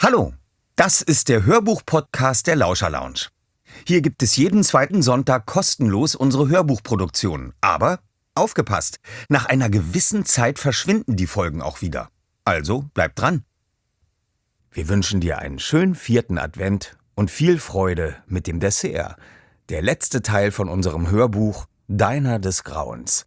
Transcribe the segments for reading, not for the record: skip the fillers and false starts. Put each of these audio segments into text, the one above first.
Hallo, das ist der Hörbuch-Podcast der Lauscher Lounge. Hier gibt es jeden zweiten Sonntag kostenlos unsere Hörbuchproduktionen. Aber aufgepasst, nach einer gewissen Zeit verschwinden die Folgen auch wieder. Also bleib dran. Wir wünschen dir einen schönen 4. Advent und viel Freude mit dem Dessert. Der letzte Teil von unserem Hörbuch Deiner des Grauens.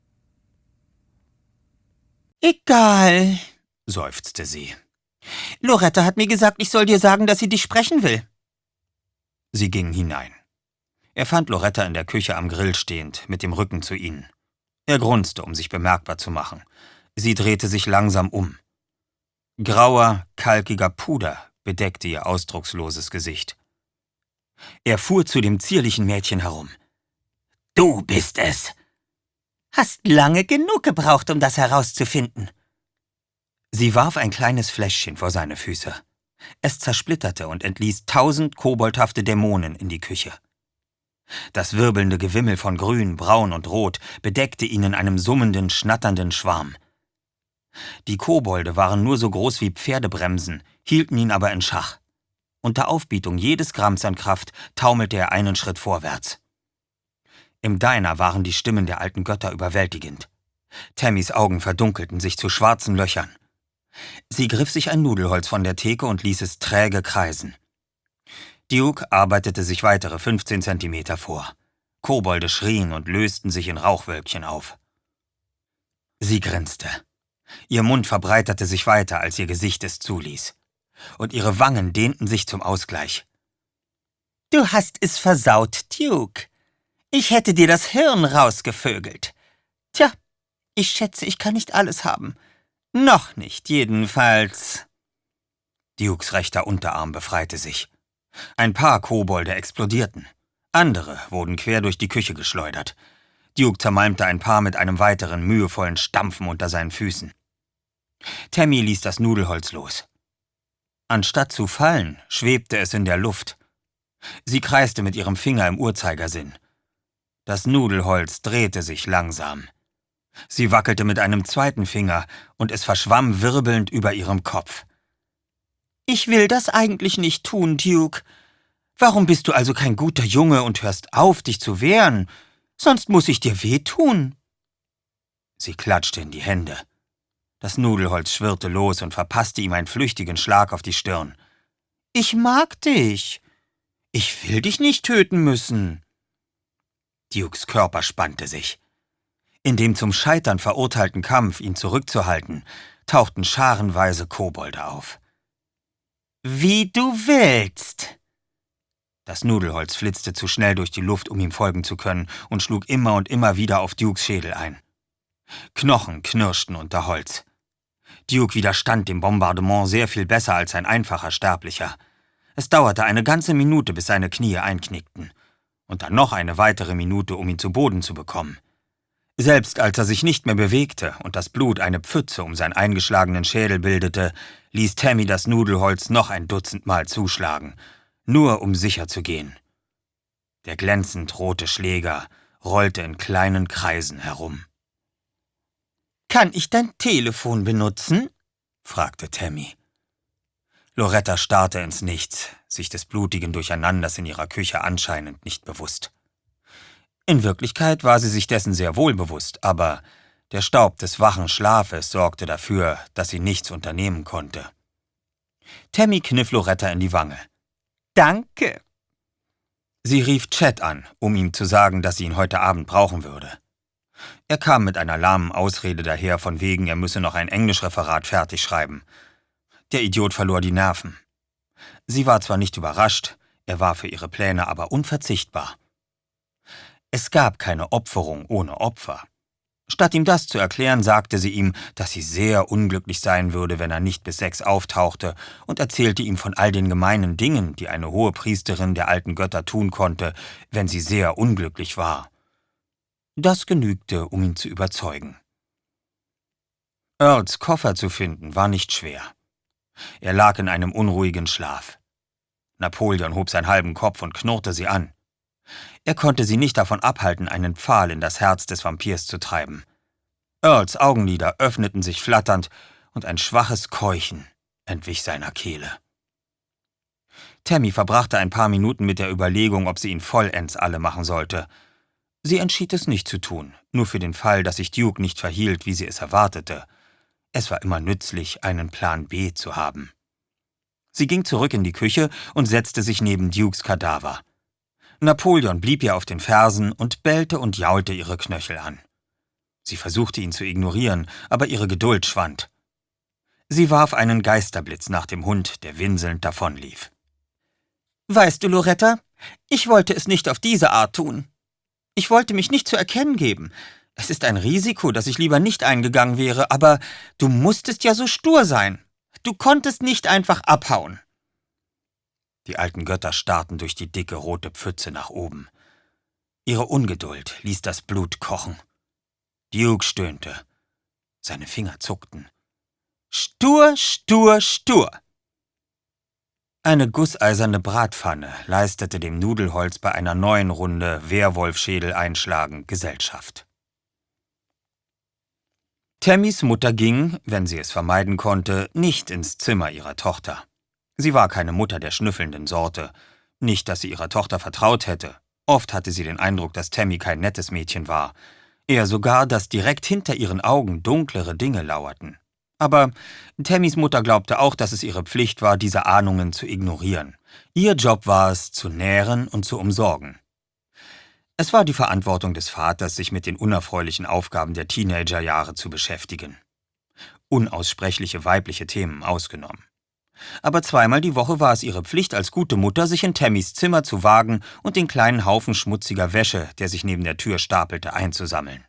Egal, seufzte sie. Loretta hat mir gesagt, ich soll dir sagen, dass sie dich sprechen will. Sie gingen hinein. Er fand Loretta in der Küche am Grill stehend, mit dem Rücken zu ihnen. Er grunzte, um sich bemerkbar zu machen. Sie drehte sich langsam um. Grauer, kalkiger Puder bedeckte ihr ausdrucksloses Gesicht. Er fuhr zu dem zierlichen Mädchen herum. »Du bist es! Hast lange genug gebraucht, um das herauszufinden.« Sie warf ein kleines Fläschchen vor seine Füße. Es zersplitterte und entließ 1000 koboldhafte Dämonen in die Küche. Das wirbelnde Gewimmel von Grün, Braun und Rot bedeckte ihn in einem summenden, schnatternden Schwarm. Die Kobolde waren nur so groß wie Pferdebremsen, hielten ihn aber in Schach. Unter Aufbietung jedes Gramms an Kraft taumelte er einen Schritt vorwärts. Im Diner waren die Stimmen der alten Götter überwältigend. Tammys Augen verdunkelten sich zu schwarzen Löchern. Sie griff sich ein Nudelholz von der Theke und ließ es träge kreisen. Duke arbeitete sich weitere 15 Zentimeter vor. Kobolde schrien und lösten sich in Rauchwölkchen auf. Sie grinste. Ihr Mund verbreiterte sich weiter, als ihr Gesicht es zuließ. Und ihre Wangen dehnten sich zum Ausgleich. »Du hast es versaut, Duke. Ich hätte dir das Hirn rausgevögelt. Tja, ich schätze, ich kann nicht alles haben. Noch nicht, jedenfalls.« Dukes rechter Unterarm befreite sich. Ein paar Kobolde explodierten. Andere wurden quer durch die Küche geschleudert. Duke zermalmte ein paar mit einem weiteren mühevollen Stampfen unter seinen Füßen. Tammy ließ das Nudelholz los. Anstatt zu fallen, schwebte es in der Luft. Sie kreiste mit ihrem Finger im Uhrzeigersinn. Das Nudelholz drehte sich langsam. Sie wackelte mit einem zweiten Finger und es verschwamm wirbelnd über ihrem Kopf. »Ich will das eigentlich nicht tun, Duke. Warum bist du also kein guter Junge und hörst auf, dich zu wehren? Sonst muss ich dir wehtun.« Sie klatschte in die Hände. Das Nudelholz schwirrte los und verpasste ihm einen flüchtigen Schlag auf die Stirn. »Ich mag dich. Ich will dich nicht töten müssen.« Dukes Körper spannte sich. In dem zum Scheitern verurteilten Kampf, ihn zurückzuhalten, tauchten scharenweise Kobolde auf. »Wie du willst!« Das Nudelholz flitzte zu schnell durch die Luft, um ihm folgen zu können, und schlug immer und immer wieder auf Dukes Schädel ein. Knochen knirschten unter Holz. Duke widerstand dem Bombardement sehr viel besser als ein einfacher Sterblicher. Es dauerte eine ganze Minute, bis seine Knie einknickten. Und dann noch eine weitere Minute, um ihn zu Boden zu bekommen. Selbst als er sich nicht mehr bewegte und das Blut eine Pfütze um seinen eingeschlagenen Schädel bildete, ließ Tammy das Nudelholz noch ein Dutzendmal zuschlagen, nur um sicher zu gehen. Der glänzend rote Schläger rollte in kleinen Kreisen herum. »Kann ich dein Telefon benutzen?« fragte Tammy. Loretta starrte ins Nichts, sich des blutigen Durcheinanders in ihrer Küche anscheinend nicht bewusst. In Wirklichkeit war sie sich dessen sehr wohl bewusst, aber der Staub des wachen Schlafes sorgte dafür, dass sie nichts unternehmen konnte. Tammy kniff Loretta in die Wange. »Danke!« Sie rief Chet an, um ihm zu sagen, dass sie ihn heute Abend brauchen würde. Er kam mit einer lahmen Ausrede daher, von wegen, er müsse noch ein Englischreferat fertig schreiben. Der Idiot verlor die Nerven. Sie war zwar nicht überrascht, er war für ihre Pläne aber unverzichtbar. Es gab keine Opferung ohne Opfer. Statt ihm das zu erklären, sagte sie ihm, dass sie sehr unglücklich sein würde, wenn er nicht bis 6 auftauchte, und erzählte ihm von all den gemeinen Dingen, die eine Hohepriesterin der alten Götter tun konnte, wenn sie sehr unglücklich war. Das genügte, um ihn zu überzeugen. Earls Koffer zu finden war nicht schwer. Er lag in einem unruhigen Schlaf. Napoleon hob seinen halben Kopf und knurrte sie an. Er konnte sie nicht davon abhalten, einen Pfahl in das Herz des Vampirs zu treiben. Earls Augenlider öffneten sich flatternd und ein schwaches Keuchen entwich seiner Kehle. Tammy verbrachte ein paar Minuten mit der Überlegung, ob sie ihn vollends alle machen sollte. Sie entschied es nicht zu tun, nur für den Fall, dass sich Duke nicht verhielt, wie sie es erwartete. Es war immer nützlich, einen Plan B zu haben. Sie ging zurück in die Küche und setzte sich neben Dukes Kadaver. Napoleon blieb ihr auf den Fersen und bellte und jaulte ihre Knöchel an. Sie versuchte ihn zu ignorieren, aber ihre Geduld schwand. Sie warf einen Geisterblitz nach dem Hund, der winselnd davonlief. »Weißt du, Loretta, ich wollte es nicht auf diese Art tun. Ich wollte mich nicht zu erkennen geben. Es ist ein Risiko, das ich lieber nicht eingegangen wäre, aber du musstest ja so stur sein. Du konntest nicht einfach abhauen.« Die alten Götter starrten durch die dicke rote Pfütze nach oben. Ihre Ungeduld ließ das Blut kochen. Duke stöhnte. Seine Finger zuckten. »Stur, stur, stur!« Eine gusseiserne Bratpfanne leistete dem Nudelholz bei einer neuen Runde Werwolfschädel einschlagen Gesellschaft. Tammys Mutter ging, wenn sie es vermeiden konnte, nicht ins Zimmer ihrer Tochter. Sie war keine Mutter der schnüffelnden Sorte. Nicht, dass sie ihrer Tochter vertraut hätte. Oft hatte sie den Eindruck, dass Tammy kein nettes Mädchen war. Eher sogar, dass direkt hinter ihren Augen dunklere Dinge lauerten. Aber Tammys Mutter glaubte auch, dass es ihre Pflicht war, diese Ahnungen zu ignorieren. Ihr Job war es, zu nähren und zu umsorgen. Es war die Verantwortung des Vaters, sich mit den unerfreulichen Aufgaben der Teenagerjahre zu beschäftigen. Unaussprechliche weibliche Themen ausgenommen. Aber zweimal die Woche war es ihre Pflicht als gute Mutter, sich in Tammys Zimmer zu wagen und den kleinen Haufen schmutziger Wäsche, der sich neben der Tür stapelte, einzusammeln.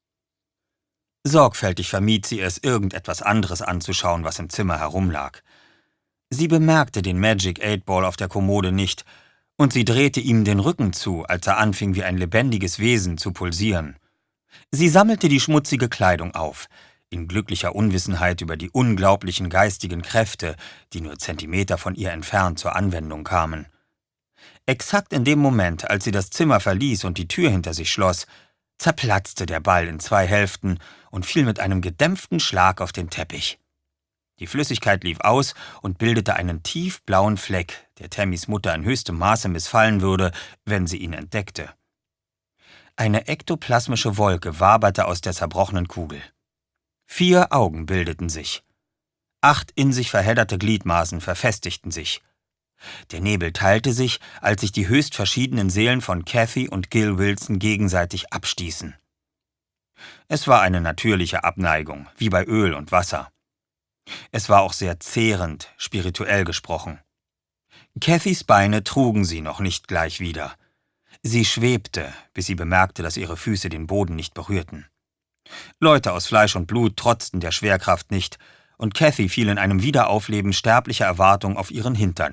Sorgfältig vermied sie es, irgendetwas anderes anzuschauen, was im Zimmer herumlag. Sie bemerkte den Magic 8-Ball auf der Kommode nicht, und sie drehte ihm den Rücken zu, als er anfing, wie ein lebendiges Wesen zu pulsieren. Sie sammelte die schmutzige Kleidung auf, in glücklicher Unwissenheit über die unglaublichen geistigen Kräfte, die nur Zentimeter von ihr entfernt zur Anwendung kamen. Exakt in dem Moment, als sie das Zimmer verließ und die Tür hinter sich schloss, zerplatzte der Ball in 2 Hälften und fiel mit einem gedämpften Schlag auf den Teppich. Die Flüssigkeit lief aus und bildete einen tiefblauen Fleck, der Tammys Mutter in höchstem Maße missfallen würde, wenn sie ihn entdeckte. Eine ektoplasmische Wolke waberte aus der zerbrochenen Kugel. 4 Augen bildeten sich. 8 in sich verhedderte Gliedmaßen verfestigten sich. Der Nebel teilte sich, als sich die höchst verschiedenen Seelen von Kathy und Gil Wilson gegenseitig abstießen. Es war eine natürliche Abneigung, wie bei Öl und Wasser. Es war auch sehr zehrend, spirituell gesprochen. Cathys Beine trugen sie noch nicht gleich wieder. Sie schwebte, bis sie bemerkte, dass ihre Füße den Boden nicht berührten. Leute aus Fleisch und Blut trotzten der Schwerkraft nicht, und Kathy fiel in einem Wiederaufleben sterblicher Erwartung auf ihren Hintern.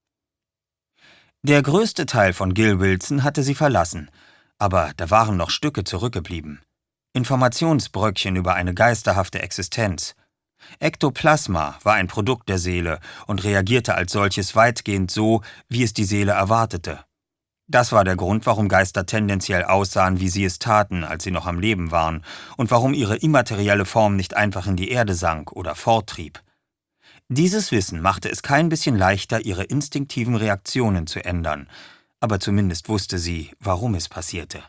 Der größte Teil von Gil Wilson hatte sie verlassen, aber da waren noch Stücke zurückgeblieben. Informationsbröckchen über eine geisterhafte Existenz. Ektoplasma war ein Produkt der Seele und reagierte als solches weitgehend so, wie es die Seele erwartete. Das war der Grund, warum Geister tendenziell aussahen, wie sie es taten, als sie noch am Leben waren, und warum ihre immaterielle Form nicht einfach in die Erde sank oder forttrieb. Dieses Wissen machte es kein bisschen leichter, ihre instinktiven Reaktionen zu ändern, aber zumindest wusste sie, warum es passierte.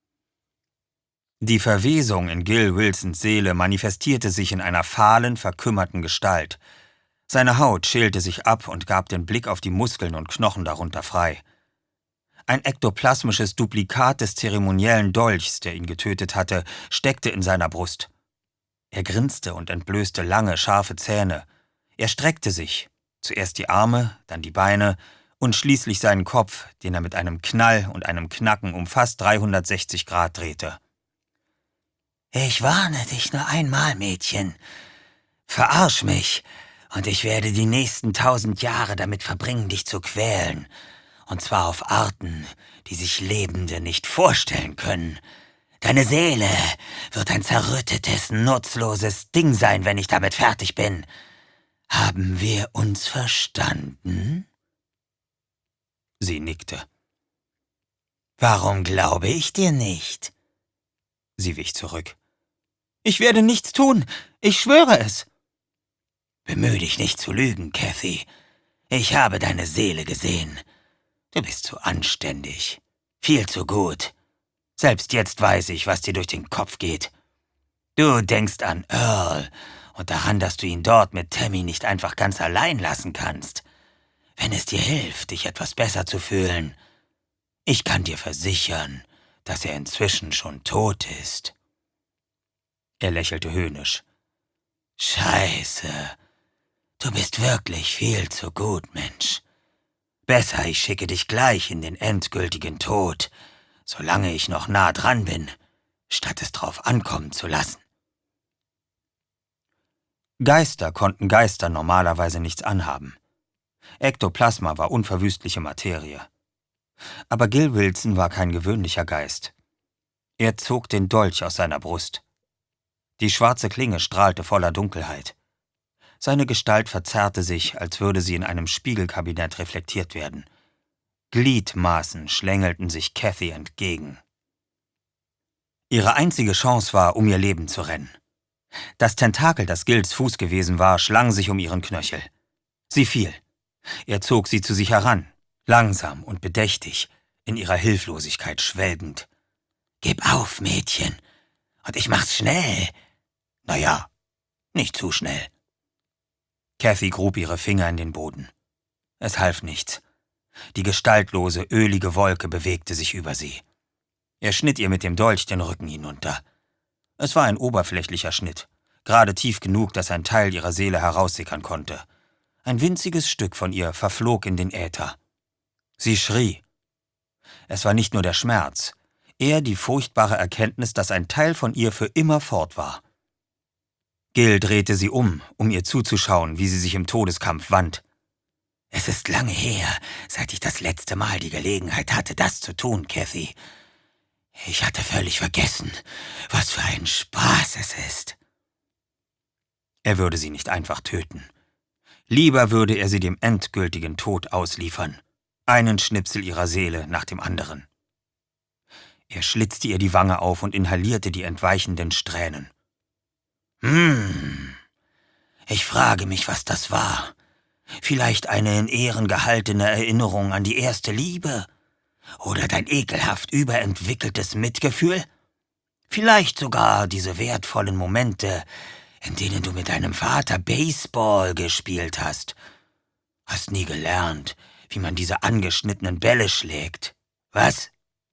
Die Verwesung in Gil Wilsons Seele manifestierte sich in einer fahlen, verkümmerten Gestalt. Seine Haut schälte sich ab und gab den Blick auf die Muskeln und Knochen darunter frei. Ein ektoplasmisches Duplikat des zeremoniellen Dolchs, der ihn getötet hatte, steckte in seiner Brust. Er grinste und entblößte lange, scharfe Zähne. Er streckte sich, zuerst die Arme, dann die Beine und schließlich seinen Kopf, den er mit einem Knall und einem Knacken um fast 360 Grad drehte. »Ich warne dich nur einmal, Mädchen. Verarsch mich, und ich werde die nächsten 1000 Jahre damit verbringen, dich zu quälen. Und zwar auf Arten, die sich Lebende nicht vorstellen können. Deine Seele wird ein zerrüttetes, nutzloses Ding sein, wenn ich damit fertig bin. Haben wir uns verstanden?« Sie nickte. »Warum glaube ich dir nicht?« Sie wich zurück. »Ich werde nichts tun. Ich schwöre es.« »Bemühe dich nicht zu lügen, Kathy. Ich habe deine Seele gesehen. Du bist zu anständig. Viel zu gut. Selbst jetzt weiß ich, was dir durch den Kopf geht. Du denkst an Earl und daran, dass du ihn dort mit Tammy nicht einfach ganz allein lassen kannst. Wenn es dir hilft, dich etwas besser zu fühlen. Ich kann dir versichern, dass er inzwischen schon tot ist. Er lächelte höhnisch. Scheiße. Du bist wirklich viel zu gut, Mensch. Besser, ich schicke dich gleich in den endgültigen Tod, solange ich noch nah dran bin, statt es drauf ankommen zu lassen. Geister konnten Geistern normalerweise nichts anhaben. Ektoplasma war unverwüstliche Materie. Aber Gil Wilson war kein gewöhnlicher Geist. Er zog den Dolch aus seiner Brust. Die schwarze Klinge strahlte voller Dunkelheit. Seine Gestalt verzerrte sich, als würde sie in einem Spiegelkabinett reflektiert werden. Gliedmaßen schlängelten sich Cathy entgegen. Ihre einzige Chance war, um ihr Leben zu rennen. Das Tentakel, das Gils Fuß gewesen war, schlang sich um ihren Knöchel. Sie fiel. Er zog sie zu sich heran, langsam und bedächtig, in ihrer Hilflosigkeit schwelgend. »Gib auf, Mädchen, und ich mach's schnell.« »Naja, nicht zu schnell.« Cathy grub ihre Finger in den Boden. Es half nichts. Die gestaltlose, ölige Wolke bewegte sich über sie. Er schnitt ihr mit dem Dolch den Rücken hinunter. Es war ein oberflächlicher Schnitt, gerade tief genug, dass ein Teil ihrer Seele heraussickern konnte. Ein winziges Stück von ihr verflog in den Äther. Sie schrie. Es war nicht nur der Schmerz, eher die furchtbare Erkenntnis, dass ein Teil von ihr für immer fort war. Gil drehte sie um ihr zuzuschauen, wie sie sich im Todeskampf wand. »Es ist lange her, seit ich das letzte Mal die Gelegenheit hatte, das zu tun, Cathy. Ich hatte völlig vergessen, was für ein Spaß es ist.« Er würde sie nicht einfach töten. Lieber würde er sie dem endgültigen Tod ausliefern. Einen Schnipsel ihrer Seele nach dem anderen. Er schlitzte ihr die Wange auf und inhalierte die entweichenden Strähnen. Ich frage mich, was das war. Vielleicht eine in Ehren gehaltene Erinnerung an die erste Liebe? Oder dein ekelhaft überentwickeltes Mitgefühl? Vielleicht sogar diese wertvollen Momente, in denen du mit deinem Vater Baseball gespielt hast. Hast nie gelernt, wie man diese angeschnittenen Bälle schlägt. Was?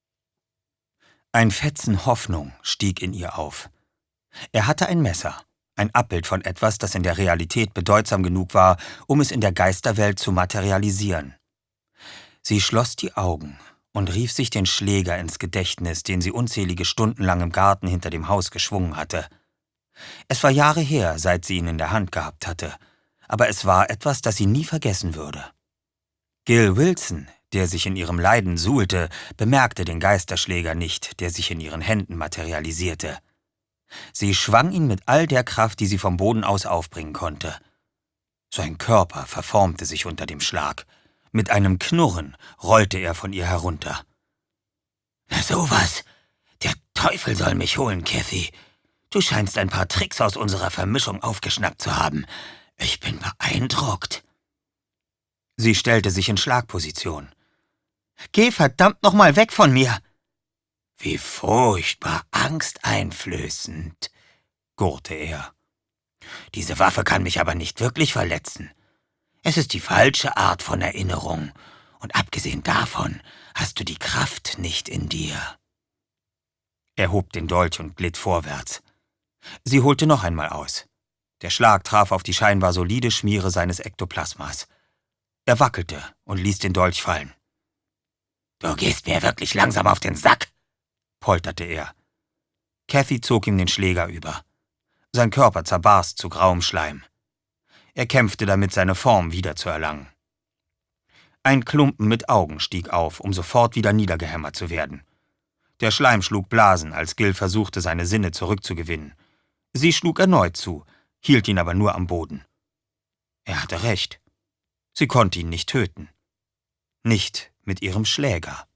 Ein Fetzen Hoffnung stieg in ihr auf. Er hatte ein Messer, ein Abbild von etwas, das in der Realität bedeutsam genug war, um es in der Geisterwelt zu materialisieren. Sie schloss die Augen und rief sich den Schläger ins Gedächtnis, den sie unzählige Stunden lang im Garten hinter dem Haus geschwungen hatte. Es war Jahre her, seit sie ihn in der Hand gehabt hatte, aber es war etwas, das sie nie vergessen würde. Gil Wilson, der sich in ihrem Leiden suhlte, bemerkte den Geisterschläger nicht, der sich in ihren Händen materialisierte. Sie schwang ihn mit all der Kraft, die sie vom Boden aus aufbringen konnte. Sein Körper verformte sich unter dem Schlag. Mit einem Knurren rollte er von ihr herunter. »Na sowas! Der Teufel soll mich holen, Cathy! Du scheinst ein paar Tricks aus unserer Vermischung aufgeschnappt zu haben. Ich bin beeindruckt.« Sie stellte sich in Schlagposition. »Geh verdammt noch mal weg von mir!« »Wie furchtbar angsteinflößend«, gurrte er. »Diese Waffe kann mich aber nicht wirklich verletzen. Es ist die falsche Art von Erinnerung, und abgesehen davon hast du die Kraft nicht in dir.« Er hob den Dolch und glitt vorwärts. Sie holte noch einmal aus. Der Schlag traf auf die scheinbar solide Schmiere seines Ektoplasmas. Er wackelte und ließ den Dolch fallen. »Du gehst mir wirklich langsam auf den Sack«, polterte er. Cathy zog ihm den Schläger über. Sein Körper zerbarst zu grauem Schleim. Er kämpfte damit, seine Form wiederzuerlangen. Ein Klumpen mit Augen stieg auf, um sofort wieder niedergehämmert zu werden. Der Schleim schlug Blasen, als Gil versuchte, seine Sinne zurückzugewinnen. Sie schlug erneut zu, hielt ihn aber nur am Boden. Er hatte recht. Sie konnte ihn nicht töten. Nicht mit ihrem Schläger.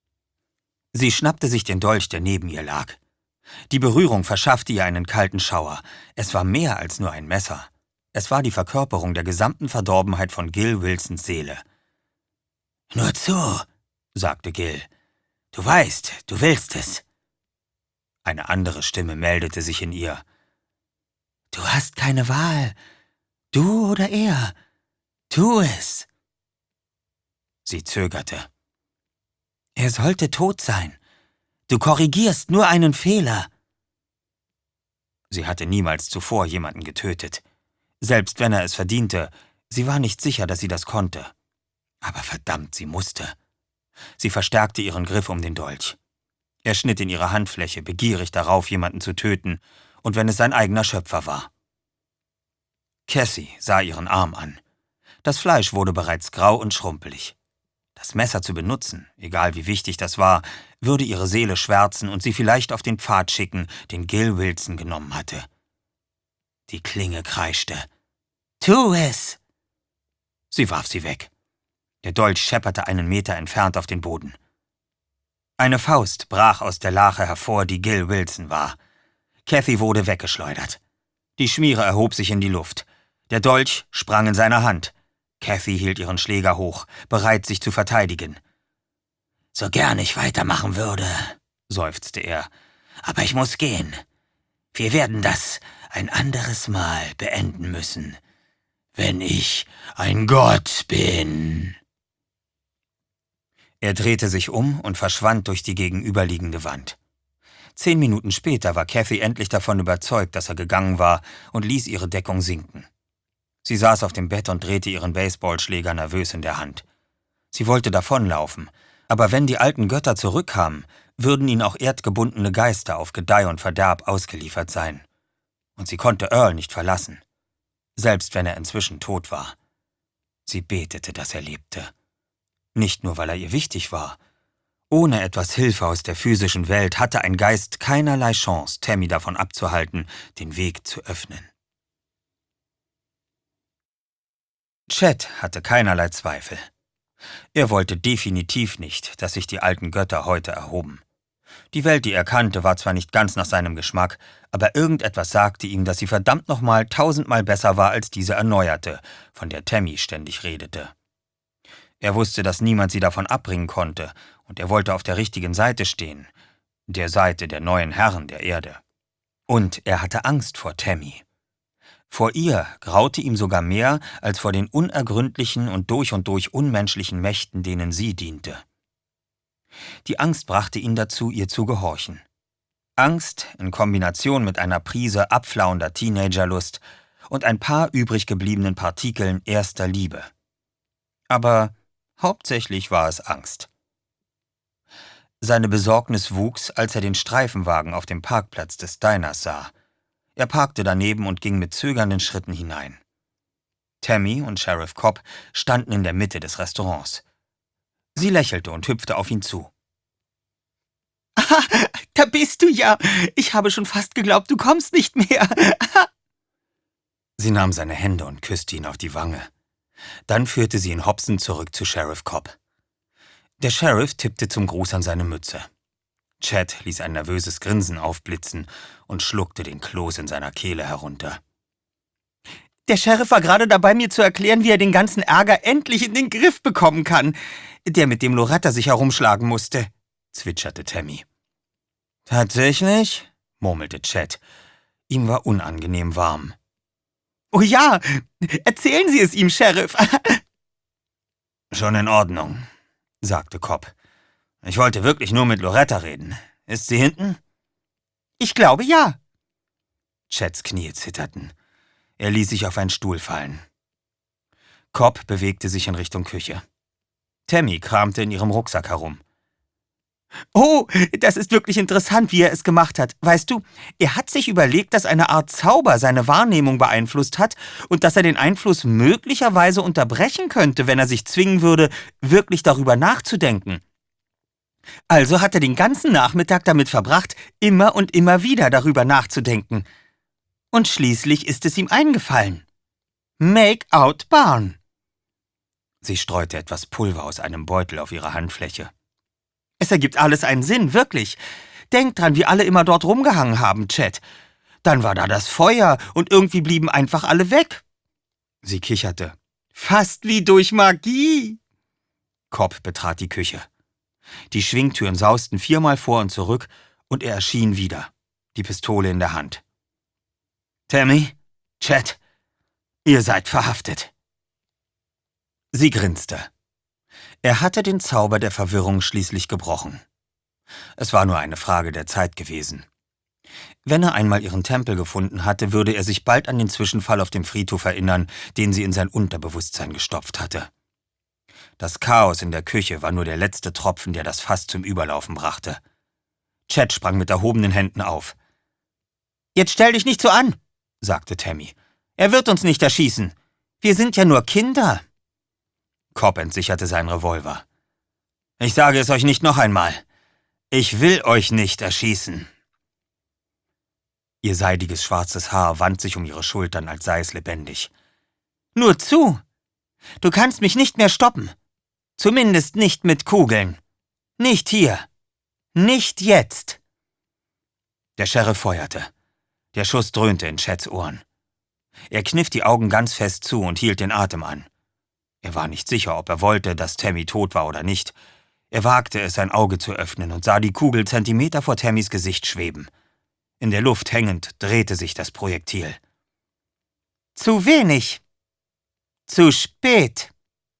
Sie schnappte sich den Dolch, der neben ihr lag. Die Berührung verschaffte ihr einen kalten Schauer. Es war mehr als nur ein Messer. Es war die Verkörperung der gesamten Verdorbenheit von Gil Wilsons Seele. »Nur zu«, sagte Gil. »Du weißt, du willst es.« Eine andere Stimme meldete sich in ihr. »Du hast keine Wahl. Du oder er. Tu es.« Sie zögerte. »Er sollte tot sein. Du korrigierst nur einen Fehler.« Sie hatte niemals zuvor jemanden getötet. Selbst wenn er es verdiente, sie war nicht sicher, dass sie das konnte. Aber verdammt, sie musste. Sie verstärkte ihren Griff um den Dolch. Er schnitt in ihre Handfläche, begierig darauf, jemanden zu töten, und wenn es sein eigener Schöpfer war. Cassie sah ihren Arm an. Das Fleisch wurde bereits grau und schrumpelig. Das Messer zu benutzen, egal wie wichtig das war, würde ihre Seele schwärzen und sie vielleicht auf den Pfad schicken, den Gil Wilson genommen hatte. Die Klinge kreischte. »Tu es!« Sie warf sie weg. Der Dolch schepperte einen Meter entfernt auf den Boden. Eine Faust brach aus der Lache hervor, die Gil Wilson war. Kathy wurde weggeschleudert. Die Schmiere erhob sich in die Luft. Der Dolch sprang in seiner Hand. Kathy hielt ihren Schläger hoch, bereit, sich zu verteidigen. »So gern ich weitermachen würde«, seufzte er, »aber ich muss gehen. Wir werden das ein anderes Mal beenden müssen, wenn ich ein Gott bin.« Er drehte sich um und verschwand durch die gegenüberliegende Wand. 10 Minuten später war Kathy endlich davon überzeugt, dass er gegangen war, und ließ ihre Deckung sinken. Sie saß auf dem Bett und drehte ihren Baseballschläger nervös in der Hand. Sie wollte davonlaufen, aber wenn die alten Götter zurückkamen, würden ihnen auch erdgebundene Geister auf Gedeih und Verderb ausgeliefert sein. Und sie konnte Earl nicht verlassen, selbst wenn er inzwischen tot war. Sie betete, dass er lebte. Nicht nur, weil er ihr wichtig war. Ohne etwas Hilfe aus der physischen Welt hatte ein Geist keinerlei Chance, Tammy davon abzuhalten, den Weg zu öffnen. Chet hatte keinerlei Zweifel. Er wollte definitiv nicht, dass sich die alten Götter heute erhoben. Die Welt, die er kannte, war zwar nicht ganz nach seinem Geschmack, aber irgendetwas sagte ihm, dass sie verdammt nochmal 1000-mal besser war als diese erneuerte, von der Tammy ständig redete. Er wusste, dass niemand sie davon abbringen konnte, und er wollte auf der richtigen Seite stehen, der Seite der neuen Herren der Erde. Und er hatte Angst vor Tammy. Vor ihr graute ihm sogar mehr als vor den unergründlichen und durch unmenschlichen Mächten, denen sie diente. Die Angst brachte ihn dazu, ihr zu gehorchen. Angst in Kombination mit einer Prise abflauender Teenagerlust und ein paar übrig gebliebenen Partikeln erster Liebe. Aber hauptsächlich war es Angst. Seine Besorgnis wuchs, als er den Streifenwagen auf dem Parkplatz des Diners sah. Er parkte daneben und ging mit zögernden Schritten hinein. Tammy und Sheriff Cobb standen in der Mitte des Restaurants. Sie lächelte und hüpfte auf ihn zu. »Ah, da bist du ja! Ich habe schon fast geglaubt, du kommst nicht mehr!« Sie nahm seine Hände und küsste ihn auf die Wange. Dann führte sie ihn hopsend zurück zu Sheriff Cobb. Der Sheriff tippte zum Gruß an seine Mütze. Chet ließ ein nervöses Grinsen aufblitzen und schluckte den Kloß in seiner Kehle herunter. »Der Sheriff war gerade dabei, mir zu erklären, wie er den ganzen Ärger endlich in den Griff bekommen kann, der mit dem Loretta sich herumschlagen musste«, zwitscherte Tammy. »Tatsächlich?«, murmelte Chet. Ihm war unangenehm warm. »Oh ja, erzählen Sie es ihm, Sheriff.« »Schon in Ordnung«, sagte Cobb. »Ich wollte wirklich nur mit Loretta reden. Ist sie hinten?« »Ich glaube, ja.« Chets Knie zitterten. Er ließ sich auf einen Stuhl fallen. Cobb bewegte sich in Richtung Küche. Tammy kramte in ihrem Rucksack herum. »Oh, das ist wirklich interessant, wie er es gemacht hat. Weißt du, er hat sich überlegt, dass eine Art Zauber seine Wahrnehmung beeinflusst hat und dass er den Einfluss möglicherweise unterbrechen könnte, wenn er sich zwingen würde, wirklich darüber nachzudenken. Also hat er den ganzen Nachmittag damit verbracht, immer und immer wieder darüber nachzudenken. Und schließlich ist es ihm eingefallen. Make out Barn.« Sie streute etwas Pulver aus einem Beutel auf ihre Handfläche. »Es ergibt alles einen Sinn, wirklich. Denk dran, wie alle immer dort rumgehangen haben, Chet. Dann war da das Feuer und irgendwie blieben einfach alle weg. Sie kicherte. »Fast wie durch Magie!« Cobb betrat die Küche. Die Schwingtüren sausten 4-mal vor und zurück, und er erschien wieder, die Pistole in der Hand. »Tammy, Chet, ihr seid verhaftet.« Sie grinste. Er hatte den Zauber der Verwirrung schließlich gebrochen. Es war nur eine Frage der Zeit gewesen. Wenn er einmal ihren Tempel gefunden hatte, würde er sich bald an den Zwischenfall auf dem Friedhof erinnern, den sie in sein Unterbewusstsein gestopft hatte. Das Chaos in der Küche war nur der letzte Tropfen, der das Fass zum Überlaufen brachte. Chet sprang mit erhobenen Händen auf. »Jetzt stell dich nicht so an«, sagte Tammy. »Er wird uns nicht erschießen. Wir sind ja nur Kinder.« Cobb entsicherte seinen Revolver. »Ich sage es euch nicht noch einmal. Ich will euch nicht erschießen.« Ihr seidiges schwarzes Haar wand sich um ihre Schultern, als sei es lebendig. »Nur zu! Du kannst mich nicht mehr stoppen. Zumindest nicht mit Kugeln. Nicht hier. Nicht jetzt.« Der Sheriff feuerte. Der Schuss dröhnte in Chets Ohren. Er kniff die Augen ganz fest zu und hielt den Atem an. Er war nicht sicher, ob er wollte, dass Tammy tot war oder nicht. Er wagte es, sein Auge zu öffnen und sah die Kugel Zentimeter vor Tammys Gesicht schweben. In der Luft hängend drehte sich das Projektil. »Zu wenig. Zu spät.«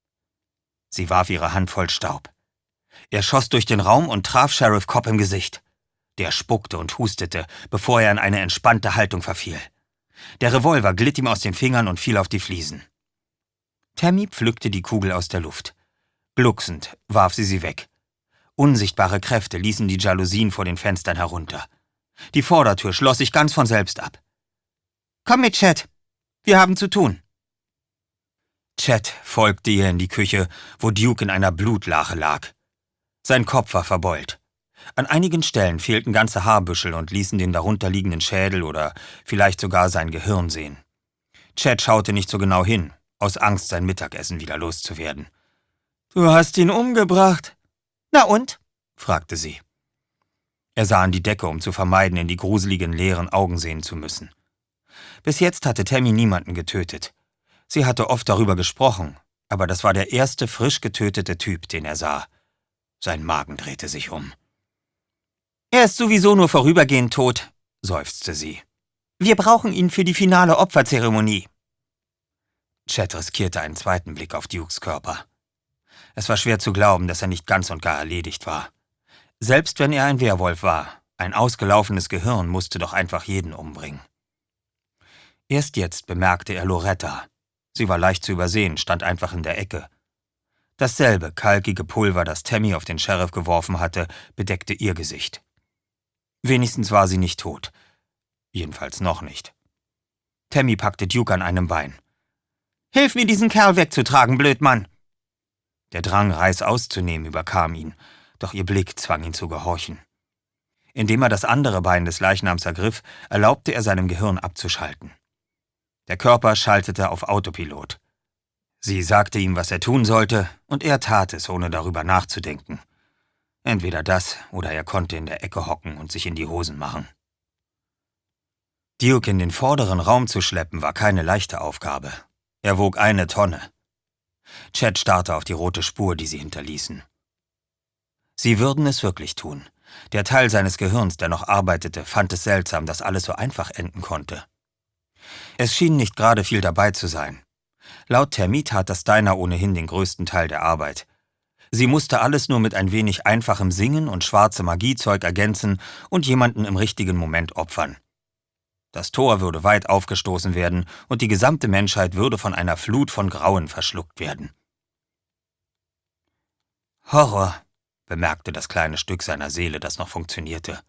Sie warf ihre Hand voll Staub. Er schoss durch den Raum und traf Sheriff Cobb im Gesicht. Der spuckte und hustete, bevor er in eine entspannte Haltung verfiel. Der Revolver glitt ihm aus den Fingern und fiel auf die Fliesen. Tammy pflückte die Kugel aus der Luft. Glucksend warf sie weg. Unsichtbare Kräfte ließen die Jalousien vor den Fenstern herunter. Die Vordertür schloss sich ganz von selbst ab. »Komm mit, Chet. Wir haben zu tun.« Chet folgte ihr in die Küche, wo Duke in einer Blutlache lag. Sein Kopf war verbeult. An einigen Stellen fehlten ganze Haarbüschel und ließen den darunterliegenden Schädel oder vielleicht sogar sein Gehirn sehen. Chet schaute nicht so genau hin, aus Angst, sein Mittagessen wieder loszuwerden. »Du hast ihn umgebracht.« »Na und?« fragte sie. Er sah an die Decke, um zu vermeiden, in die gruseligen, leeren Augen sehen zu müssen. Bis jetzt hatte Tammy niemanden getötet. Sie hatte oft darüber gesprochen, aber das war der erste frisch getötete Typ, den er sah. Sein Magen drehte sich um. »Er ist sowieso nur vorübergehend tot«, seufzte sie. »Wir brauchen ihn für die finale Opferzeremonie.« Chet riskierte einen zweiten Blick auf Dukes Körper. Es war schwer zu glauben, dass er nicht ganz und gar erledigt war. Selbst wenn er ein Werwolf war, ein ausgelaufenes Gehirn musste doch einfach jeden umbringen. Erst jetzt bemerkte er Loretta. Sie war leicht zu übersehen, stand einfach in der Ecke. Dasselbe kalkige Pulver, das Tammy auf den Sheriff geworfen hatte, bedeckte ihr Gesicht. Wenigstens war sie nicht tot. Jedenfalls noch nicht. Tammy packte Duke an einem Bein. »Hilf mir, diesen Kerl wegzutragen, Blödmann!« Der Drang, Reis auszunehmen, überkam ihn, doch ihr Blick zwang ihn zu gehorchen. Indem er das andere Bein des Leichnams ergriff, erlaubte er seinem Gehirn abzuschalten. Der Körper schaltete auf Autopilot. Sie sagte ihm, was er tun sollte, und er tat es, ohne darüber nachzudenken. Entweder das, oder er konnte in der Ecke hocken und sich in die Hosen machen. Duke in den vorderen Raum zu schleppen, war keine leichte Aufgabe. Er wog 1 Tonne. Chet starrte auf die rote Spur, die sie hinterließen. Sie würden es wirklich tun. Der Teil seines Gehirns, der noch arbeitete, fand es seltsam, dass alles so einfach enden konnte. Es schien nicht gerade viel dabei zu sein. Laut Tammy tat das Diner ohnehin den größten Teil der Arbeit. Sie musste alles nur mit ein wenig einfachem Singen und schwarze Magiezeug ergänzen und jemanden im richtigen Moment opfern. Das Tor würde weit aufgestoßen werden und die gesamte Menschheit würde von einer Flut von Grauen verschluckt werden. »Horror«, bemerkte das kleine Stück seiner Seele, das noch funktionierte.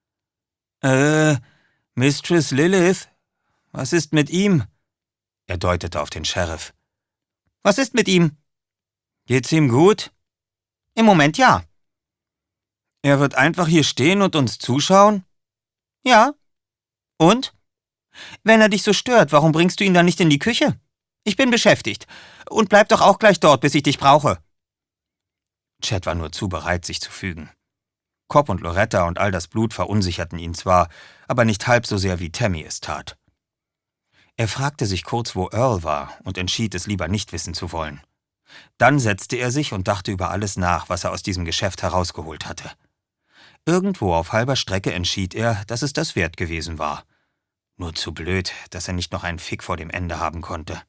Mistress Lilith, was ist mit ihm?« Er deutete auf den Sheriff. »Was ist mit ihm?« »Geht's ihm gut?« »Im Moment ja.« »Er wird einfach hier stehen und uns zuschauen?« »Ja. Und? Wenn er dich so stört, warum bringst du ihn dann nicht in die Küche? Ich bin beschäftigt. Und bleib doch auch gleich dort, bis ich dich brauche.« Chet war nur zu bereit, sich zu fügen. Cobb und Loretta und all das Blut verunsicherten ihn zwar, aber nicht halb so sehr, wie Tammy es tat. Er fragte sich kurz, wo Earl war, und entschied, es lieber nicht wissen zu wollen. Dann setzte er sich und dachte über alles nach, was er aus diesem Geschäft herausgeholt hatte. Irgendwo auf halber Strecke entschied er, dass es das wert gewesen war. Nur zu blöd, dass er nicht noch einen Fick vor dem Ende haben konnte.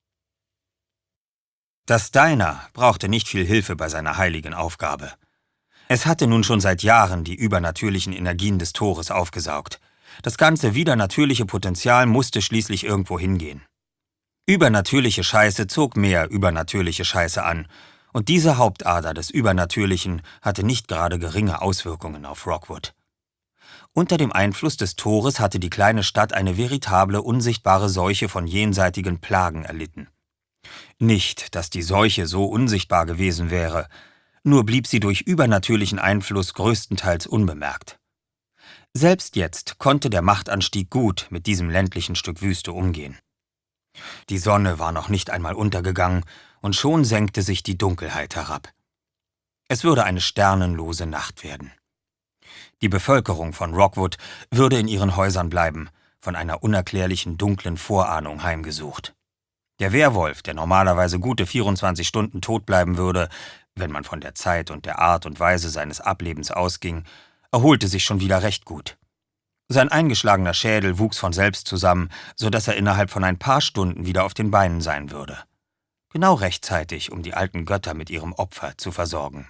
Das Diner brauchte nicht viel Hilfe bei seiner heiligen Aufgabe. Es hatte nun schon seit Jahren die übernatürlichen Energien des Tores aufgesaugt. Das ganze widernatürliche Potenzial musste schließlich irgendwo hingehen. Übernatürliche Scheiße zog mehr übernatürliche Scheiße an, und diese Hauptader des Übernatürlichen hatte nicht gerade geringe Auswirkungen auf Rockwood. Unter dem Einfluss des Tores hatte die kleine Stadt eine veritable, unsichtbare Seuche von jenseitigen Plagen erlitten. Nicht, dass die Seuche so unsichtbar gewesen wäre, nur blieb sie durch übernatürlichen Einfluss größtenteils unbemerkt. Selbst jetzt konnte der Machtanstieg gut mit diesem ländlichen Stück Wüste umgehen. Die Sonne war noch nicht einmal untergegangen, und schon senkte sich die Dunkelheit herab. Es würde eine sternenlose Nacht werden. Die Bevölkerung von Rockwood würde in ihren Häusern bleiben, von einer unerklärlichen dunklen Vorahnung heimgesucht. Der Werwolf, der normalerweise gute 24 Stunden tot bleiben würde, wenn man von der Zeit und der Art und Weise seines Ablebens ausging, erholte sich schon wieder recht gut. Sein eingeschlagener Schädel wuchs von selbst zusammen, so dass er innerhalb von ein paar Stunden wieder auf den Beinen sein würde. Genau rechtzeitig, um die alten Götter mit ihrem Opfer zu versorgen.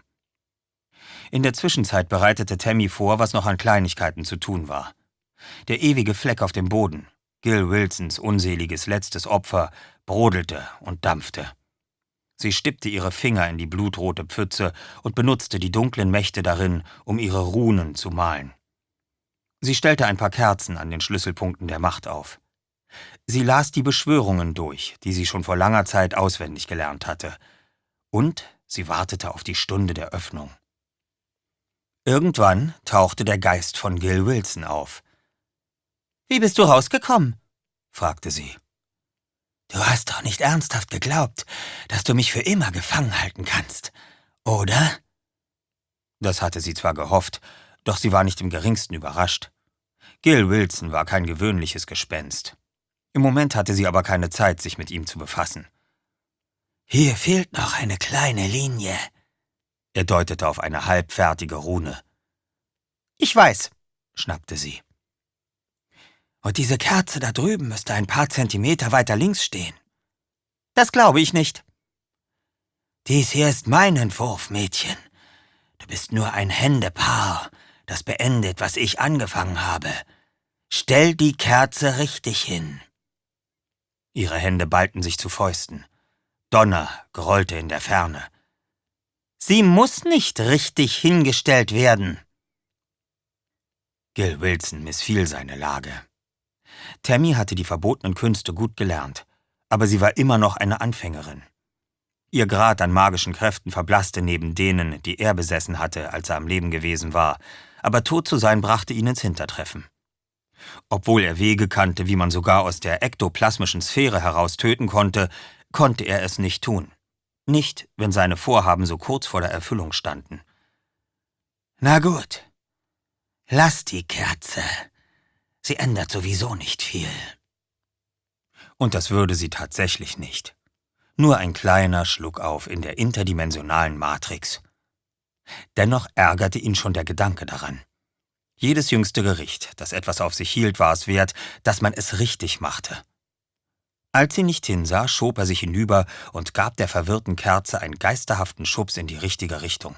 In der Zwischenzeit bereitete Tammy vor, was noch an Kleinigkeiten zu tun war. Der ewige Fleck auf dem Boden, Gil Wilsons unseliges letztes Opfer, brodelte und dampfte. Sie stippte ihre Finger in die blutrote Pfütze und benutzte die dunklen Mächte darin, um ihre Runen zu malen. Sie stellte ein paar Kerzen an den Schlüsselpunkten der Macht auf. Sie las die Beschwörungen durch, die sie schon vor langer Zeit auswendig gelernt hatte. Und sie wartete auf die Stunde der Öffnung. Irgendwann tauchte der Geist von Gil Wilson auf. »Wie bist du rausgekommen?« fragte sie. »Du hast doch nicht ernsthaft geglaubt, dass du mich für immer gefangen halten kannst, oder?« Das hatte sie zwar gehofft, doch sie war nicht im geringsten überrascht. Gil Wilson war kein gewöhnliches Gespenst. Im Moment hatte sie aber keine Zeit, sich mit ihm zu befassen. »Hier fehlt noch eine kleine Linie.« Er deutete auf eine halbfertige Rune. »Ich weiß«, schnappte sie. »Und diese Kerze da drüben müsste ein paar Zentimeter weiter links stehen.« »Das glaube ich nicht.« »Dies hier ist mein Entwurf, Mädchen. Du bist nur ein Händepaar, das beendet, was ich angefangen habe. Stell die Kerze richtig hin.« Ihre Hände ballten sich zu Fäusten. Donner grollte in der Ferne. »Sie muss nicht richtig hingestellt werden.« Gil Wilson missfiel seine Lage. Tammy hatte die verbotenen Künste gut gelernt, aber sie war immer noch eine Anfängerin. Ihr Grad an magischen Kräften verblasste neben denen, die er besessen hatte, als er am Leben gewesen war, aber tot zu sein brachte ihn ins Hintertreffen. Obwohl er Wege kannte, wie man sogar aus der ektoplasmischen Sphäre heraus töten konnte, konnte er es nicht tun. Nicht, wenn seine Vorhaben so kurz vor der Erfüllung standen. »Na gut, lass die Kerze. Sie ändert sowieso nicht viel.« Und das würde sie tatsächlich nicht. Nur ein kleiner Schluckauf in der interdimensionalen Matrix. Dennoch ärgerte ihn schon der Gedanke daran. Jedes jüngste Gericht, das etwas auf sich hielt, war es wert, dass man es richtig machte. Als sie nicht hinsah, schob er sich hinüber und gab der verwirrten Kerze einen geisterhaften Schubs in die richtige Richtung.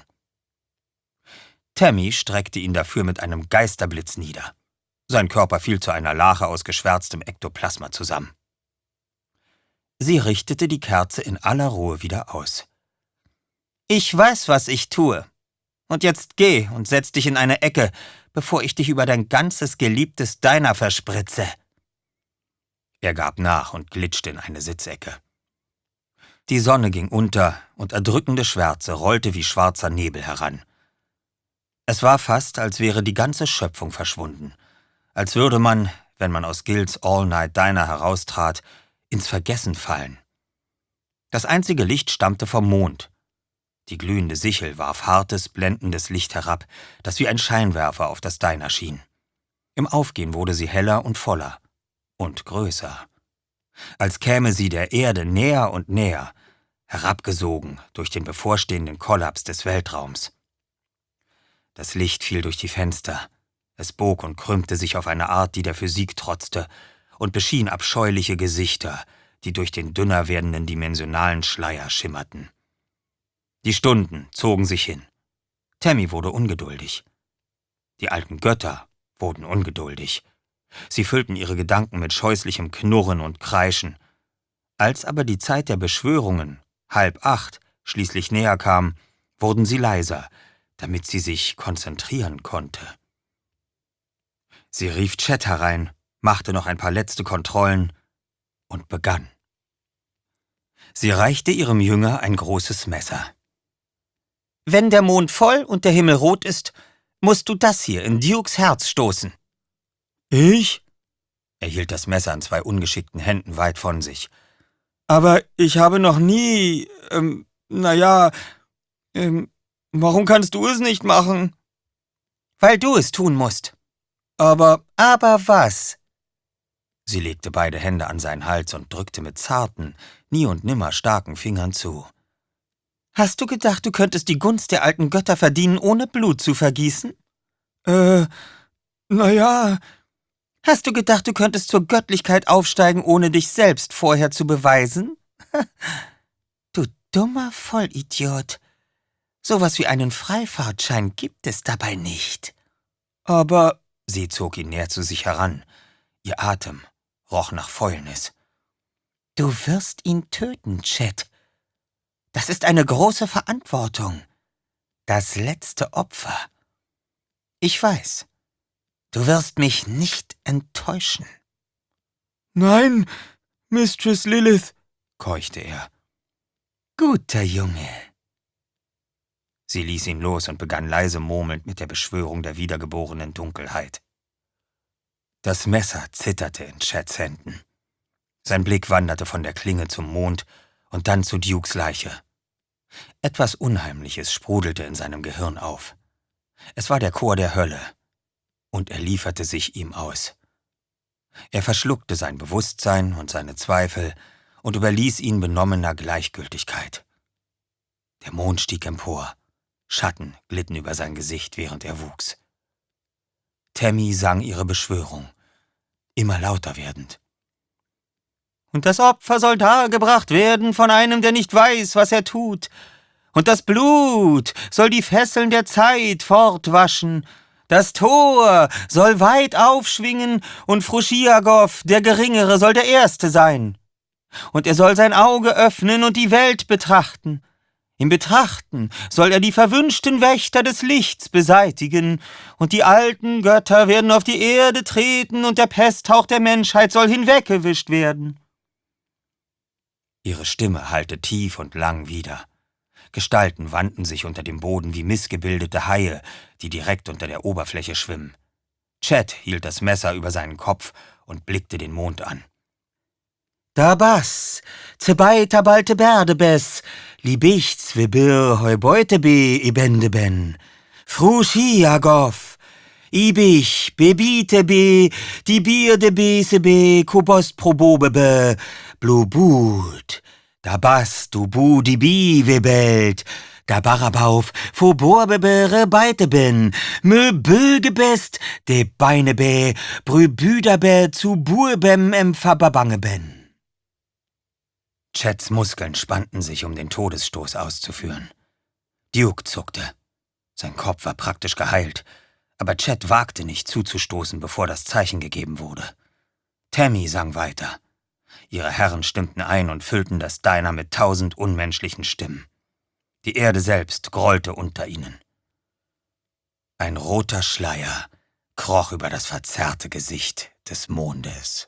Tammy streckte ihn dafür mit einem Geisterblitz nieder. Sein Körper fiel zu einer Lache aus geschwärztem Ektoplasma zusammen. Sie richtete die Kerze in aller Ruhe wieder aus. »Ich weiß, was ich tue. Und jetzt geh und setz dich in eine Ecke, bevor ich dich über dein ganzes geliebtes Diner verspritze.« Er gab nach und glitschte in eine Sitzecke. Die Sonne ging unter und erdrückende Schwärze rollte wie schwarzer Nebel heran. Es war fast, als wäre die ganze Schöpfung verschwunden, als würde man, wenn man aus Gils All-Night-Diner heraustrat, ins Vergessen fallen. Das einzige Licht stammte vom Mond. Die glühende Sichel warf hartes, blendendes Licht herab, das wie ein Scheinwerfer auf das Diner schien. Im Aufgehen wurde sie heller und voller und größer als käme sie der Erde näher und näher, herabgesogen durch den bevorstehenden Kollaps des Weltraums. Das Licht fiel durch die Fenster, es bog und krümmte sich auf eine Art, die der Physik trotzte, und beschien abscheuliche Gesichter, die durch den dünner werdenden dimensionalen Schleier schimmerten. Die Stunden zogen sich hin. Tammy wurde ungeduldig. Die alten Götter wurden ungeduldig. Sie füllten ihre Gedanken mit scheußlichem Knurren und Kreischen. Als aber die Zeit der Beschwörungen, 7:30, schließlich näher kam, wurden sie leiser, damit sie sich konzentrieren konnte. Sie rief Chet herein, machte noch ein paar letzte Kontrollen und begann. Sie reichte ihrem Jünger ein großes Messer. »Wenn der Mond voll und der Himmel rot ist, musst du das hier in Dukes Herz stoßen.« »Ich?« Er hielt das Messer an 2 ungeschickten Händen weit von sich. »Aber ich habe noch nie, warum kannst du es nicht machen?« »Weil du es tun musst.« »Aber was?« Sie legte beide Hände an seinen Hals und drückte mit zarten, nie und nimmer starken Fingern zu. »Hast du gedacht, du könntest die Gunst der alten Götter verdienen, ohne Blut zu vergießen?« »Hast du gedacht, du könntest zur Göttlichkeit aufsteigen, ohne dich selbst vorher zu beweisen?« »Du dummer Vollidiot. Sowas wie einen Freifahrtschein gibt es dabei nicht.« »Aber...« Sie zog ihn näher zu sich heran. Ihr Atem roch nach Fäulnis. »Du wirst ihn töten, Chet. Das ist eine große Verantwortung. Das letzte Opfer. Ich weiß, du wirst mich nicht enttäuschen.« »Nein, Mistress Lilith«, keuchte er. »Guter Junge.« Sie ließ ihn los und begann leise murmelnd mit der Beschwörung der wiedergeborenen Dunkelheit. Das Messer zitterte in Chets Händen. Sein Blick wanderte von der Klinge zum Mond und dann zu Dukes Leiche. Etwas Unheimliches sprudelte in seinem Gehirn auf. Es war der Chor der Hölle, und er lieferte sich ihm aus. Er verschluckte sein Bewusstsein und seine Zweifel und überließ ihn benommener Gleichgültigkeit. Der Mond stieg empor, Schatten glitten über sein Gesicht, während er wuchs. Tammy sang ihre Beschwörung, immer lauter werdend. »Und das Opfer soll dargebracht werden von einem, der nicht weiß, was er tut. Und das Blut soll die Fesseln der Zeit fortwaschen. Das Tor soll weit aufschwingen und Frusciagoff, der Geringere, soll der Erste sein. Und er soll sein Auge öffnen und die Welt betrachten. Im Betrachten soll er die verwünschten Wächter des Lichts beseitigen, und die alten Götter werden auf die Erde treten, und der Pesthauch der Menschheit soll hinweggewischt werden.« Ihre Stimme hallte tief und lang wider. Gestalten wandten sich unter dem Boden wie missgebildete Haie, die direkt unter der Oberfläche schwimmen. Chet hielt das Messer über seinen Kopf und blickte den Mond an. »Dabas, zebai tabalte berdebes, libichts webir heubeutebe ibendeben, Frusciagoff, ibich bebitebe, die birdebe sebe kubos probobebe, blubut, dabas du bu die bi webelt, da barabauf, vor borbebere beiteben, mö bögebest, de beinebe, brübüderbe zu burbem empfababangeben.« Chets Muskeln spannten sich, um den Todesstoß auszuführen. Duke zuckte. Sein Kopf war praktisch geheilt, aber Chet wagte nicht zuzustoßen, bevor das Zeichen gegeben wurde. Tammy sang weiter. Ihre Herren stimmten ein und füllten das Diner mit 1000 unmenschlichen Stimmen. Die Erde selbst grollte unter ihnen. Ein roter Schleier kroch über das verzerrte Gesicht des Mondes.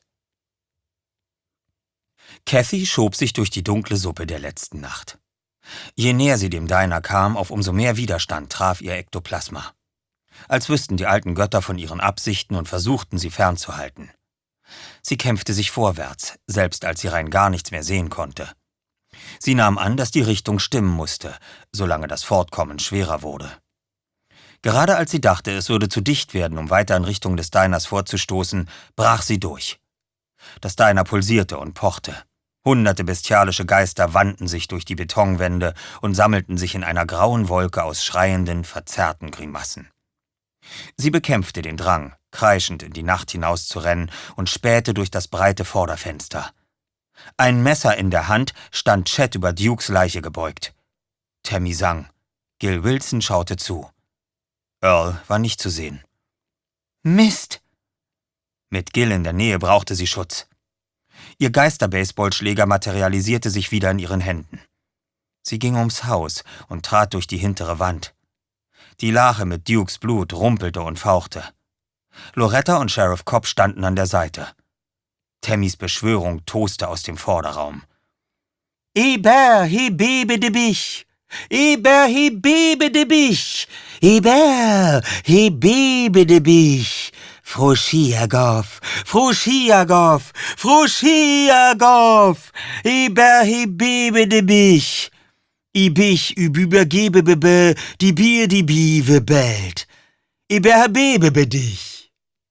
Kathy schob sich durch die dunkle Suppe der letzten Nacht. Je näher sie dem Diner kam, auf umso mehr Widerstand traf ihr Ektoplasma. Als wüssten die alten Götter von ihren Absichten und versuchten, sie fernzuhalten. Sie kämpfte sich vorwärts, selbst als sie rein gar nichts mehr sehen konnte. Sie nahm an, dass die Richtung stimmen musste, solange das Fortkommen schwerer wurde. Gerade als sie dachte, es würde zu dicht werden, um weiter in Richtung des Diners vorzustoßen, brach sie durch. Das Diner pulsierte und pochte. Hunderte bestialische Geister wandten sich durch die Betonwände und sammelten sich in einer grauen Wolke aus schreienden, verzerrten Grimassen. Sie bekämpfte den Drang, kreischend in die Nacht hinauszurennen und spähte durch das breite Vorderfenster. Ein Messer in der Hand stand Chet über Dukes Leiche gebeugt. Tammy sang. Gil Wilson schaute zu. Earl war nicht zu sehen. Mist! Mit Gil in der Nähe brauchte sie Schutz. Ihr Geister-Baseballschläger materialisierte sich wieder in ihren Händen. Sie ging ums Haus und trat durch die hintere Wand. Die Lache mit Dukes Blut rumpelte und fauchte. Loretta und Sheriff Cobb standen an der Seite. Tammys Beschwörung toste aus dem Vorderraum. Eber, hebebe de bich! Eber, hebebe de bich! Eber, hebebe de bich! Froschiagow, Froschiagow, Froschiagow! Eber, hebebe de bich! Ibich übergebe die Bier die Bive bellt. Eber, hebebe dich!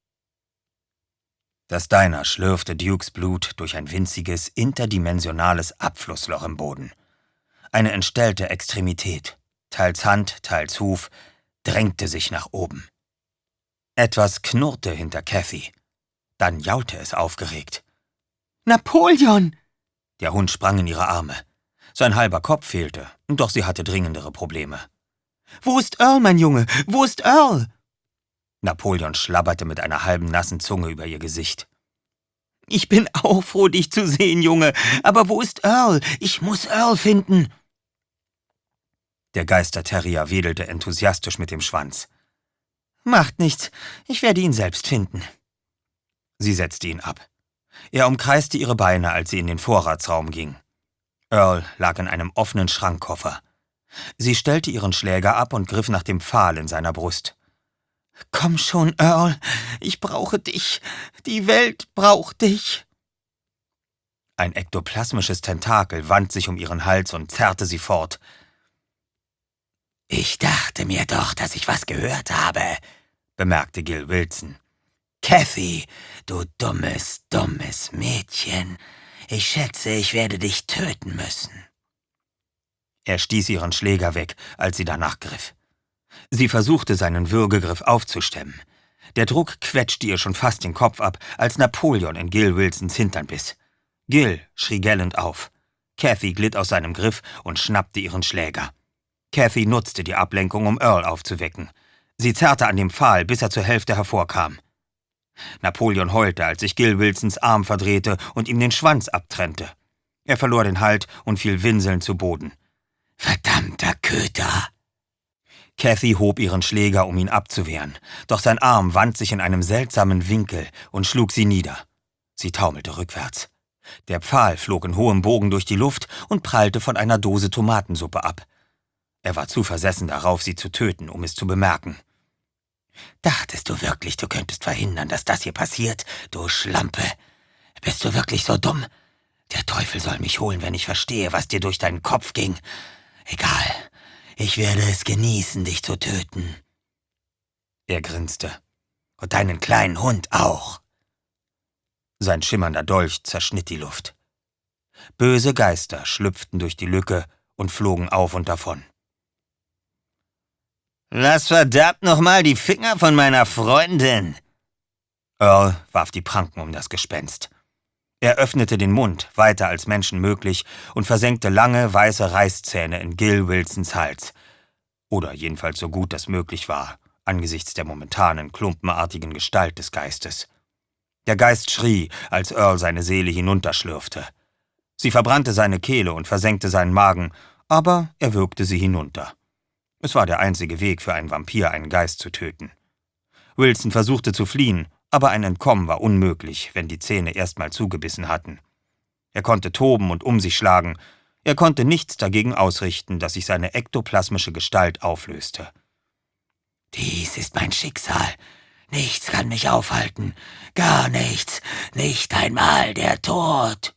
Das Diner schlürfte Dukes Blut durch ein winziges, interdimensionales Abflussloch im Boden. Eine entstellte Extremität, teils Hand, teils Huf, drängte sich nach oben. Etwas knurrte hinter Kathy. Dann jaulte es aufgeregt. »Napoleon!« Der Hund sprang in ihre Arme. Sein halber Kopf fehlte, doch sie hatte dringendere Probleme. »Wo ist Earl, mein Junge? Wo ist Earl?« Napoleon schlabberte mit einer halben nassen Zunge über ihr Gesicht. »Ich bin auch froh, dich zu sehen, Junge. Aber wo ist Earl? Ich muss Earl finden.« Der Geisterterrier wedelte enthusiastisch mit dem Schwanz. »Macht nichts. Ich werde ihn selbst finden.« Sie setzte ihn ab. Er umkreiste ihre Beine, als sie in den Vorratsraum ging. Earl lag in einem offenen Schrankkoffer. Sie stellte ihren Schläger ab und griff nach dem Pfahl in seiner Brust. »Komm schon, Earl. Ich brauche dich. Die Welt braucht dich.« Ein ektoplasmisches Tentakel wand sich um ihren Hals und zerrte sie fort. »Ich dachte mir doch, dass ich was gehört habe«, bemerkte Gil Wilson. »Kathy, du dummes, dummes Mädchen. Ich schätze, ich werde dich töten müssen.« Er stieß ihren Schläger weg, als sie danach griff. Sie versuchte, seinen Würgegriff aufzustemmen. Der Druck quetschte ihr schon fast den Kopf ab, als Napoleon in Gil Wilsons Hintern biss. Gil schrie gellend auf. Kathy glitt aus seinem Griff und schnappte ihren Schläger. Kathy nutzte die Ablenkung, um Earl aufzuwecken. Sie zerrte an dem Pfahl, bis er zur Hälfte hervorkam. Napoleon heulte, als sich Gil Wilsons Arm verdrehte und ihm den Schwanz abtrennte. Er verlor den Halt und fiel winselnd zu Boden. »Verdammter Köter!« Kathy hob ihren Schläger, um ihn abzuwehren, doch sein Arm wand sich in einem seltsamen Winkel und schlug sie nieder. Sie taumelte rückwärts. Der Pfahl flog in hohem Bogen durch die Luft und prallte von einer Dose Tomatensuppe ab. Er war zu versessen darauf, sie zu töten, um es zu bemerken. »Dachtest du wirklich, du könntest verhindern, dass das hier passiert, du Schlampe? Bist du wirklich so dumm? Der Teufel soll mich holen, wenn ich verstehe, was dir durch deinen Kopf ging. Egal, ich werde es genießen, dich zu töten.« Er grinste. »Und deinen kleinen Hund auch.« Sein schimmernder Dolch zerschnitt die Luft. Böse Geister schlüpften durch die Lücke und flogen auf und davon. »Lass verdammt nochmal die Finger von meiner Freundin!« Earl warf die Pranken um das Gespenst. Er öffnete den Mund, weiter als Menschen möglich, und versenkte lange, weiße Reißzähne in Gil Wilsons Hals. Oder jedenfalls so gut das möglich war, angesichts der momentanen, klumpenartigen Gestalt des Geistes. Der Geist schrie, als Earl seine Seele hinunterschlürfte. Sie verbrannte seine Kehle und versenkte seinen Magen, aber er würgte sie hinunter. Es war der einzige Weg für einen Vampir, einen Geist zu töten. Wilson versuchte zu fliehen, aber ein Entkommen war unmöglich, wenn die Zähne erstmal zugebissen hatten. Er konnte toben und um sich schlagen, er konnte nichts dagegen ausrichten, dass sich seine ektoplasmische Gestalt auflöste. »Dies ist mein Schicksal. Nichts kann mich aufhalten. Gar nichts. Nicht einmal der Tod.«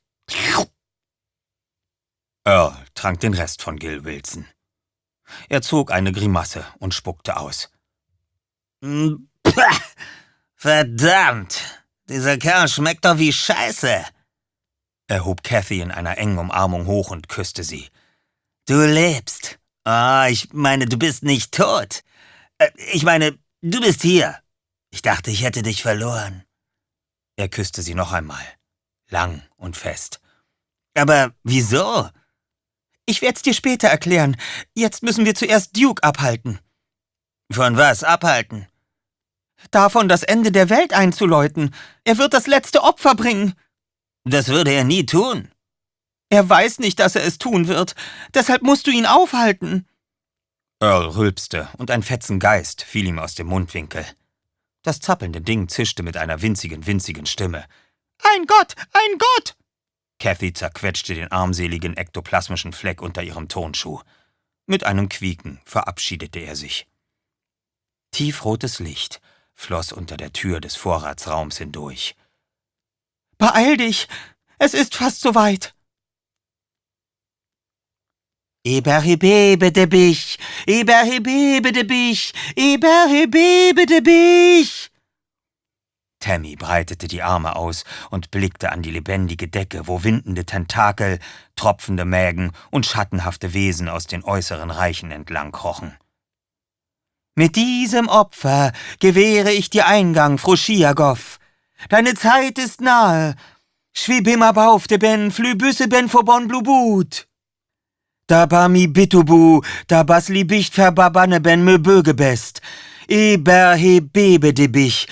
Earl trank den Rest von Gil Wilson. Er zog eine Grimasse und spuckte aus. »Verdammt! Dieser Kerl schmeckt doch wie Scheiße. Er hob Kathy in einer engen Umarmung hoch und küsste sie. Du lebst. Ich meine, du bist nicht tot. Ich meine, du bist hier. Ich dachte, ich hätte dich verloren. Er küsste sie noch einmal. Lang und fest. Aber wieso? Ich werd's dir später erklären. Jetzt müssen wir zuerst Duke abhalten. Von was abhalten? Davon, das Ende der Welt einzuläuten. Er wird das letzte Opfer bringen. Das würde er nie tun. Er weiß nicht, dass er es tun wird. Deshalb musst du ihn aufhalten. Earl rülpste und ein Fetzen Geist fiel ihm aus dem Mundwinkel. Das zappelnde Ding zischte mit einer winzigen Stimme. Ein Gott! Ein Gott! Kathy zerquetschte den armseligen ektoplasmischen Fleck unter ihrem Turnschuh. Mit einem Quieken verabschiedete er sich. Tiefrotes Licht floss unter der Tür des Vorratsraums hindurch. »Beeil dich! Es ist fast soweit!« »Eberhebebedebich! Eberhebebedebich! Eberhebebedebich!« Tammy breitete die Arme aus und blickte an die lebendige Decke, wo windende Tentakel, tropfende Mägen und schattenhafte Wesen aus den äußeren Reichen entlang krochen. »Mit diesem Opfer gewähre ich dir Eingang, Froschiagow. Deine Zeit ist nahe. Schwibimmerbaufte ben, flübüsse ben vobon blubut. Dabami bitubu, dabasli bicht verbabanne ben möbögebest. Eberhebebedebich,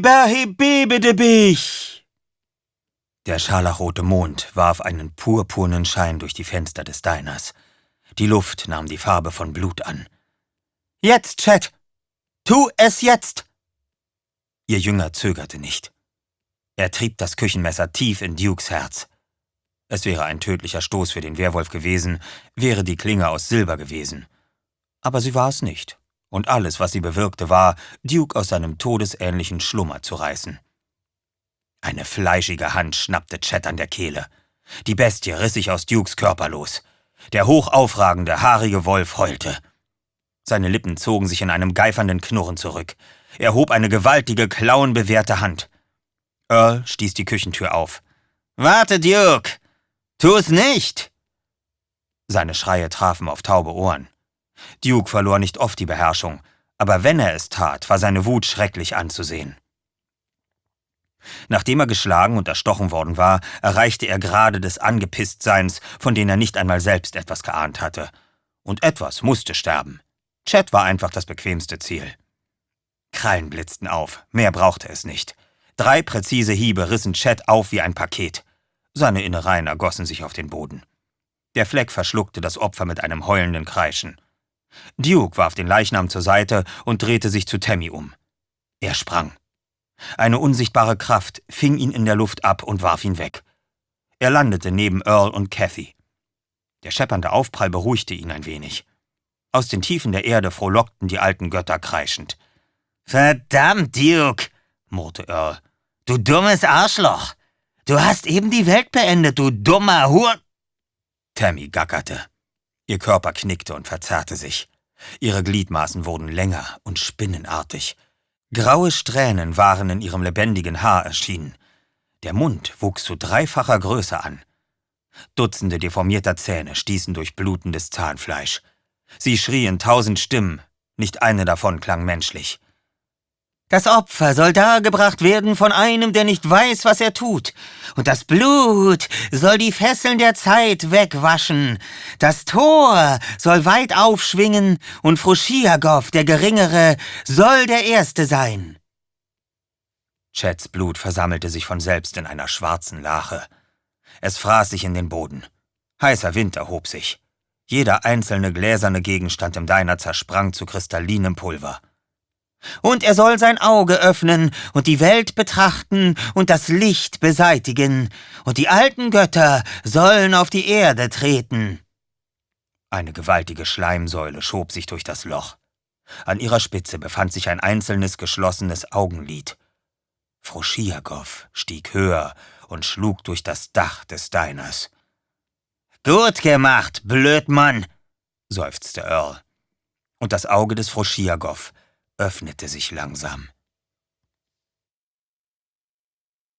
eberhebebedebich!« Der scharlachrote Mond warf einen purpurnen Schein durch die Fenster des Diners. Die Luft nahm die Farbe von Blut an. »Jetzt, Chet! Tu es jetzt!« Ihr Jünger zögerte nicht. Er trieb das Küchenmesser tief in Dukes Herz. Es wäre ein tödlicher Stoß für den Werwolf gewesen, wäre die Klinge aus Silber gewesen. Aber sie war es nicht. Und alles, was sie bewirkte, war, Duke aus seinem todesähnlichen Schlummer zu reißen. Eine fleischige Hand schnappte Chet an der Kehle. Die Bestie riss sich aus Dukes Körper los. Der hochaufragende, haarige Wolf heulte. Seine Lippen zogen sich in einem geifernden Knurren zurück. Er hob eine gewaltige, klauenbewehrte Hand. Earl stieß die Küchentür auf. »Warte, Duke! Tu's nicht!« Seine Schreie trafen auf taube Ohren. Duke verlor nicht oft die Beherrschung, aber wenn er es tat, war seine Wut schrecklich anzusehen. Nachdem er geschlagen und erstochen worden war, erreichte er Grade des Angepisstseins, von denen er nicht einmal selbst etwas geahnt hatte. Und etwas musste sterben. Chet war einfach das bequemste Ziel. Krallen blitzten auf, mehr brauchte es nicht. 3 präzise Hiebe rissen Chet auf wie ein Paket. Seine Innereien ergossen sich auf den Boden. Der Fleck verschluckte das Opfer mit einem heulenden Kreischen. Duke warf den Leichnam zur Seite und drehte sich zu Tammy um. Er sprang. Eine unsichtbare Kraft fing ihn in der Luft ab und warf ihn weg. Er landete neben Earl und Kathy. Der scheppernde Aufprall beruhigte ihn ein wenig. Aus den Tiefen der Erde frohlockten die alten Götter kreischend. »Verdammt, Duke«, murrte Earl. »Du dummes Arschloch! Du hast eben die Welt beendet, du dummer Hur...« Tammy gackerte. Ihr Körper knickte und verzerrte sich. Ihre Gliedmaßen wurden länger und spinnenartig. Graue Strähnen waren in ihrem lebendigen Haar erschienen. Der Mund wuchs zu 3-facher Größe an. Dutzende deformierter Zähne stießen durch blutendes Zahnfleisch. Sie schrie in 1000 Stimmen, nicht eine davon klang menschlich. »Das Opfer soll dargebracht werden von einem, der nicht weiß, was er tut. Und das Blut soll die Fesseln der Zeit wegwaschen. Das Tor soll weit aufschwingen und Froschiagow, der Geringere, soll der Erste sein.« Chets Blut versammelte sich von selbst in einer schwarzen Lache. Es fraß sich in den Boden. Heißer Wind erhob sich. Jeder einzelne gläserne Gegenstand im Diner zersprang zu kristallinem Pulver. »Und er soll sein Auge öffnen und die Welt betrachten und das Licht beseitigen, und die alten Götter sollen auf die Erde treten.« Eine gewaltige Schleimsäule schob sich durch das Loch. An ihrer Spitze befand sich ein einzelnes geschlossenes Augenlid. Froschiagow stieg höher und schlug durch das Dach des Diners. »Gut gemacht, Blödmann«, seufzte Earl. Und das Auge des Froschiagow öffnete sich langsam.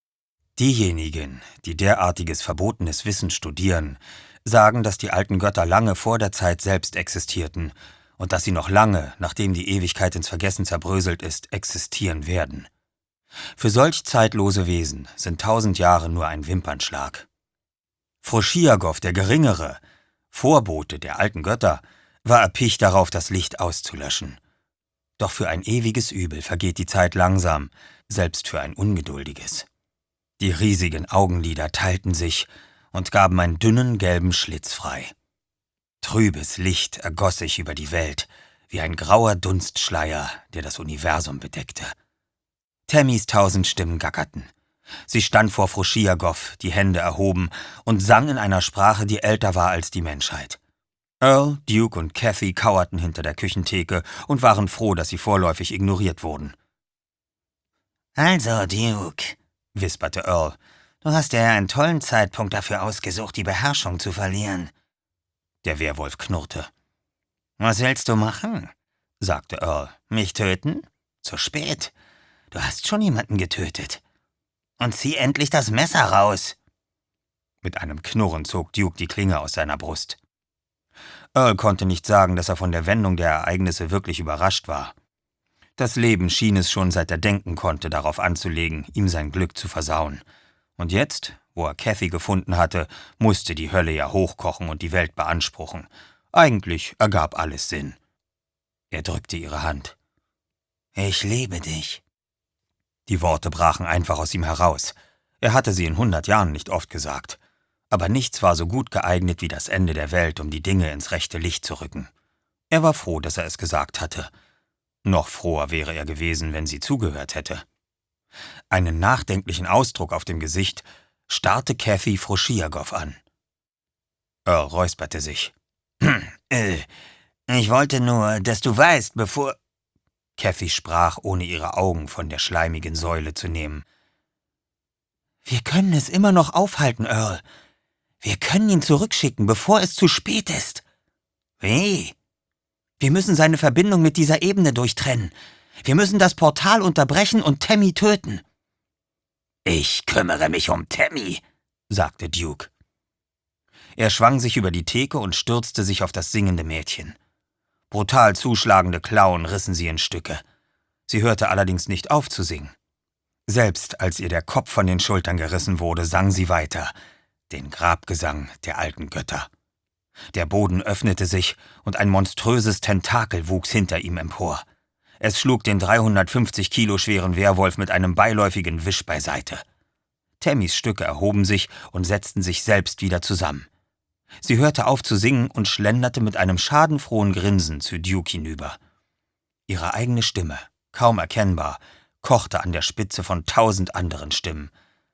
Diejenigen, die derartiges verbotenes Wissen studieren, sagen, dass die alten Götter lange vor der Zeit selbst existierten und dass sie noch lange, nachdem die Ewigkeit ins Vergessen zerbröselt ist, existieren werden. Für solch zeitlose Wesen sind 1000 Jahre nur ein Wimpernschlag. Froschiagow, der Geringere, Vorbote der alten Götter, war erpicht darauf, das Licht auszulöschen. Doch für ein ewiges Übel vergeht die Zeit langsam, selbst für ein ungeduldiges. Die riesigen Augenlider teilten sich und gaben einen dünnen gelben Schlitz frei. Trübes Licht ergoss sich über die Welt, wie ein grauer Dunstschleier, der das Universum bedeckte. Tammys 1000 Stimmen gackerten. Sie stand vor Froschiagow, die Hände erhoben, und sang in einer Sprache, die älter war als die Menschheit. Earl, Duke und Kathy kauerten hinter der Küchentheke und waren froh, dass sie vorläufig ignoriert wurden. »Also, Duke«, wisperte Earl, »du hast dir einen tollen Zeitpunkt dafür ausgesucht, die Beherrschung zu verlieren.« Der Werwolf knurrte. »Was willst du machen?«, sagte Earl. »Mich töten? Zu spät. Du hast schon jemanden getötet. Und zieh endlich das Messer raus.« Mit einem Knurren zog Duke die Klinge aus seiner Brust. Earl konnte nicht sagen, dass er von der Wendung der Ereignisse wirklich überrascht war. Das Leben schien es schon, seit er denken konnte, darauf anzulegen, ihm sein Glück zu versauen. Und jetzt, wo er Kathy gefunden hatte, musste die Hölle ja hochkochen und die Welt beanspruchen. Eigentlich ergab alles Sinn. Er drückte ihre Hand. »Ich liebe dich.« Die Worte brachen einfach aus ihm heraus. Er hatte sie in 100 Jahren nicht oft gesagt. Aber nichts war so gut geeignet wie das Ende der Welt, um die Dinge ins rechte Licht zu rücken. Er war froh, dass er es gesagt hatte. Noch froher wäre er gewesen, wenn sie zugehört hätte. Einen nachdenklichen Ausdruck auf dem Gesicht starrte Kathy Froschiagow an. Earl räusperte sich. Ich wollte nur, dass du weißt, bevor... Kathy sprach, ohne ihre Augen von der schleimigen Säule zu nehmen. »Wir können es immer noch aufhalten, Earl. Wir können ihn zurückschicken, bevor es zu spät ist.« »Wie?« »Wir müssen seine Verbindung mit dieser Ebene durchtrennen. Wir müssen das Portal unterbrechen und Tammy töten.« »Ich kümmere mich um Tammy«, sagte Duke. Er schwang sich über die Theke und stürzte sich auf das singende Mädchen. Brutal zuschlagende Klauen rissen sie in Stücke. Sie hörte allerdings nicht auf zu singen. Selbst als ihr der Kopf von den Schultern gerissen wurde, sang sie weiter, den Grabgesang der alten Götter. Der Boden öffnete sich und ein monströses Tentakel wuchs hinter ihm empor. Es schlug den 350 Kilo schweren Werwolf mit einem beiläufigen Wisch beiseite. Tammys Stücke erhoben sich und setzten sich selbst wieder zusammen. Sie hörte auf zu singen und schlenderte mit einem schadenfrohen Grinsen zu Duke hinüber. Ihre eigene Stimme, kaum erkennbar, kochte an der Spitze von 1000 anderen Stimmen.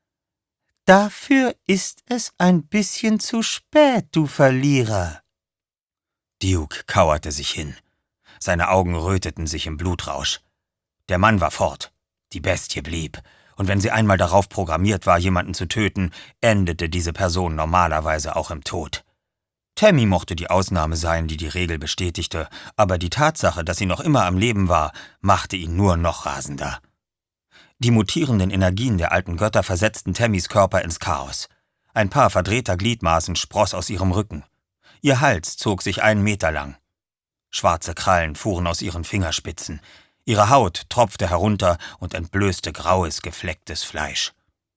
»Dafür ist es ein bisschen zu spät, du Verlierer.« Duke kauerte sich hin. Seine Augen röteten sich im Blutrausch. Der Mann war fort, die Bestie blieb, und wenn sie einmal darauf programmiert war, jemanden zu töten, endete diese Person normalerweise auch im Tod. Tammy mochte die Ausnahme sein, die die Regel bestätigte, aber die Tatsache, dass sie noch immer am Leben war, machte ihn nur noch rasender. Die mutierenden Energien der alten Götter versetzten Tammys Körper ins Chaos. Ein paar verdrehter Gliedmaßen spross aus ihrem Rücken. Ihr Hals zog sich 1 Meter lang. Schwarze Krallen fuhren aus ihren Fingerspitzen. Ihre Haut tropfte herunter und entblößte graues, geflecktes Fleisch.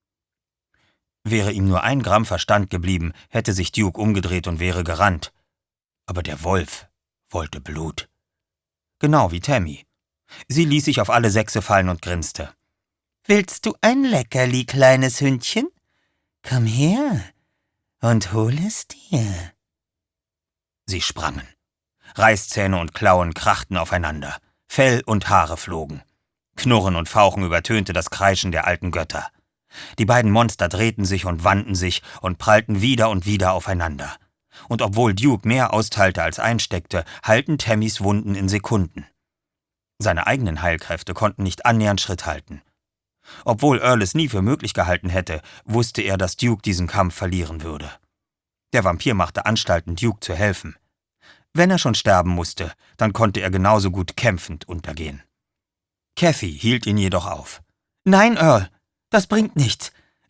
Wäre ihm nur 1 Gramm Verstand geblieben, hätte sich Duke umgedreht und wäre gerannt. Aber der Wolf wollte Blut. Genau wie Tammy. Sie ließ sich auf alle 6 fallen und grinste. »Willst du ein Leckerli, kleines Hündchen? Komm her und hol es dir.« Sie sprangen. Reißzähne und Klauen krachten aufeinander. Fell und Haare flogen. Knurren und Fauchen übertönte das Kreischen der alten Götter. Die beiden Monster drehten sich und wandten sich und prallten wieder und wieder aufeinander. Und obwohl Duke mehr austeilte als einsteckte, heilten Tammys Wunden in Sekunden. Seine eigenen Heilkräfte konnten nicht annähernd Schritt halten. Obwohl Earl es nie für möglich gehalten hätte, wusste er, dass Duke diesen Kampf verlieren würde. Der Vampir machte Anstalten, Duke zu helfen. Wenn er schon sterben musste, dann konnte er genauso gut kämpfend untergehen. Kathy hielt ihn jedoch auf. »Nein, Earl, das bringt nichts.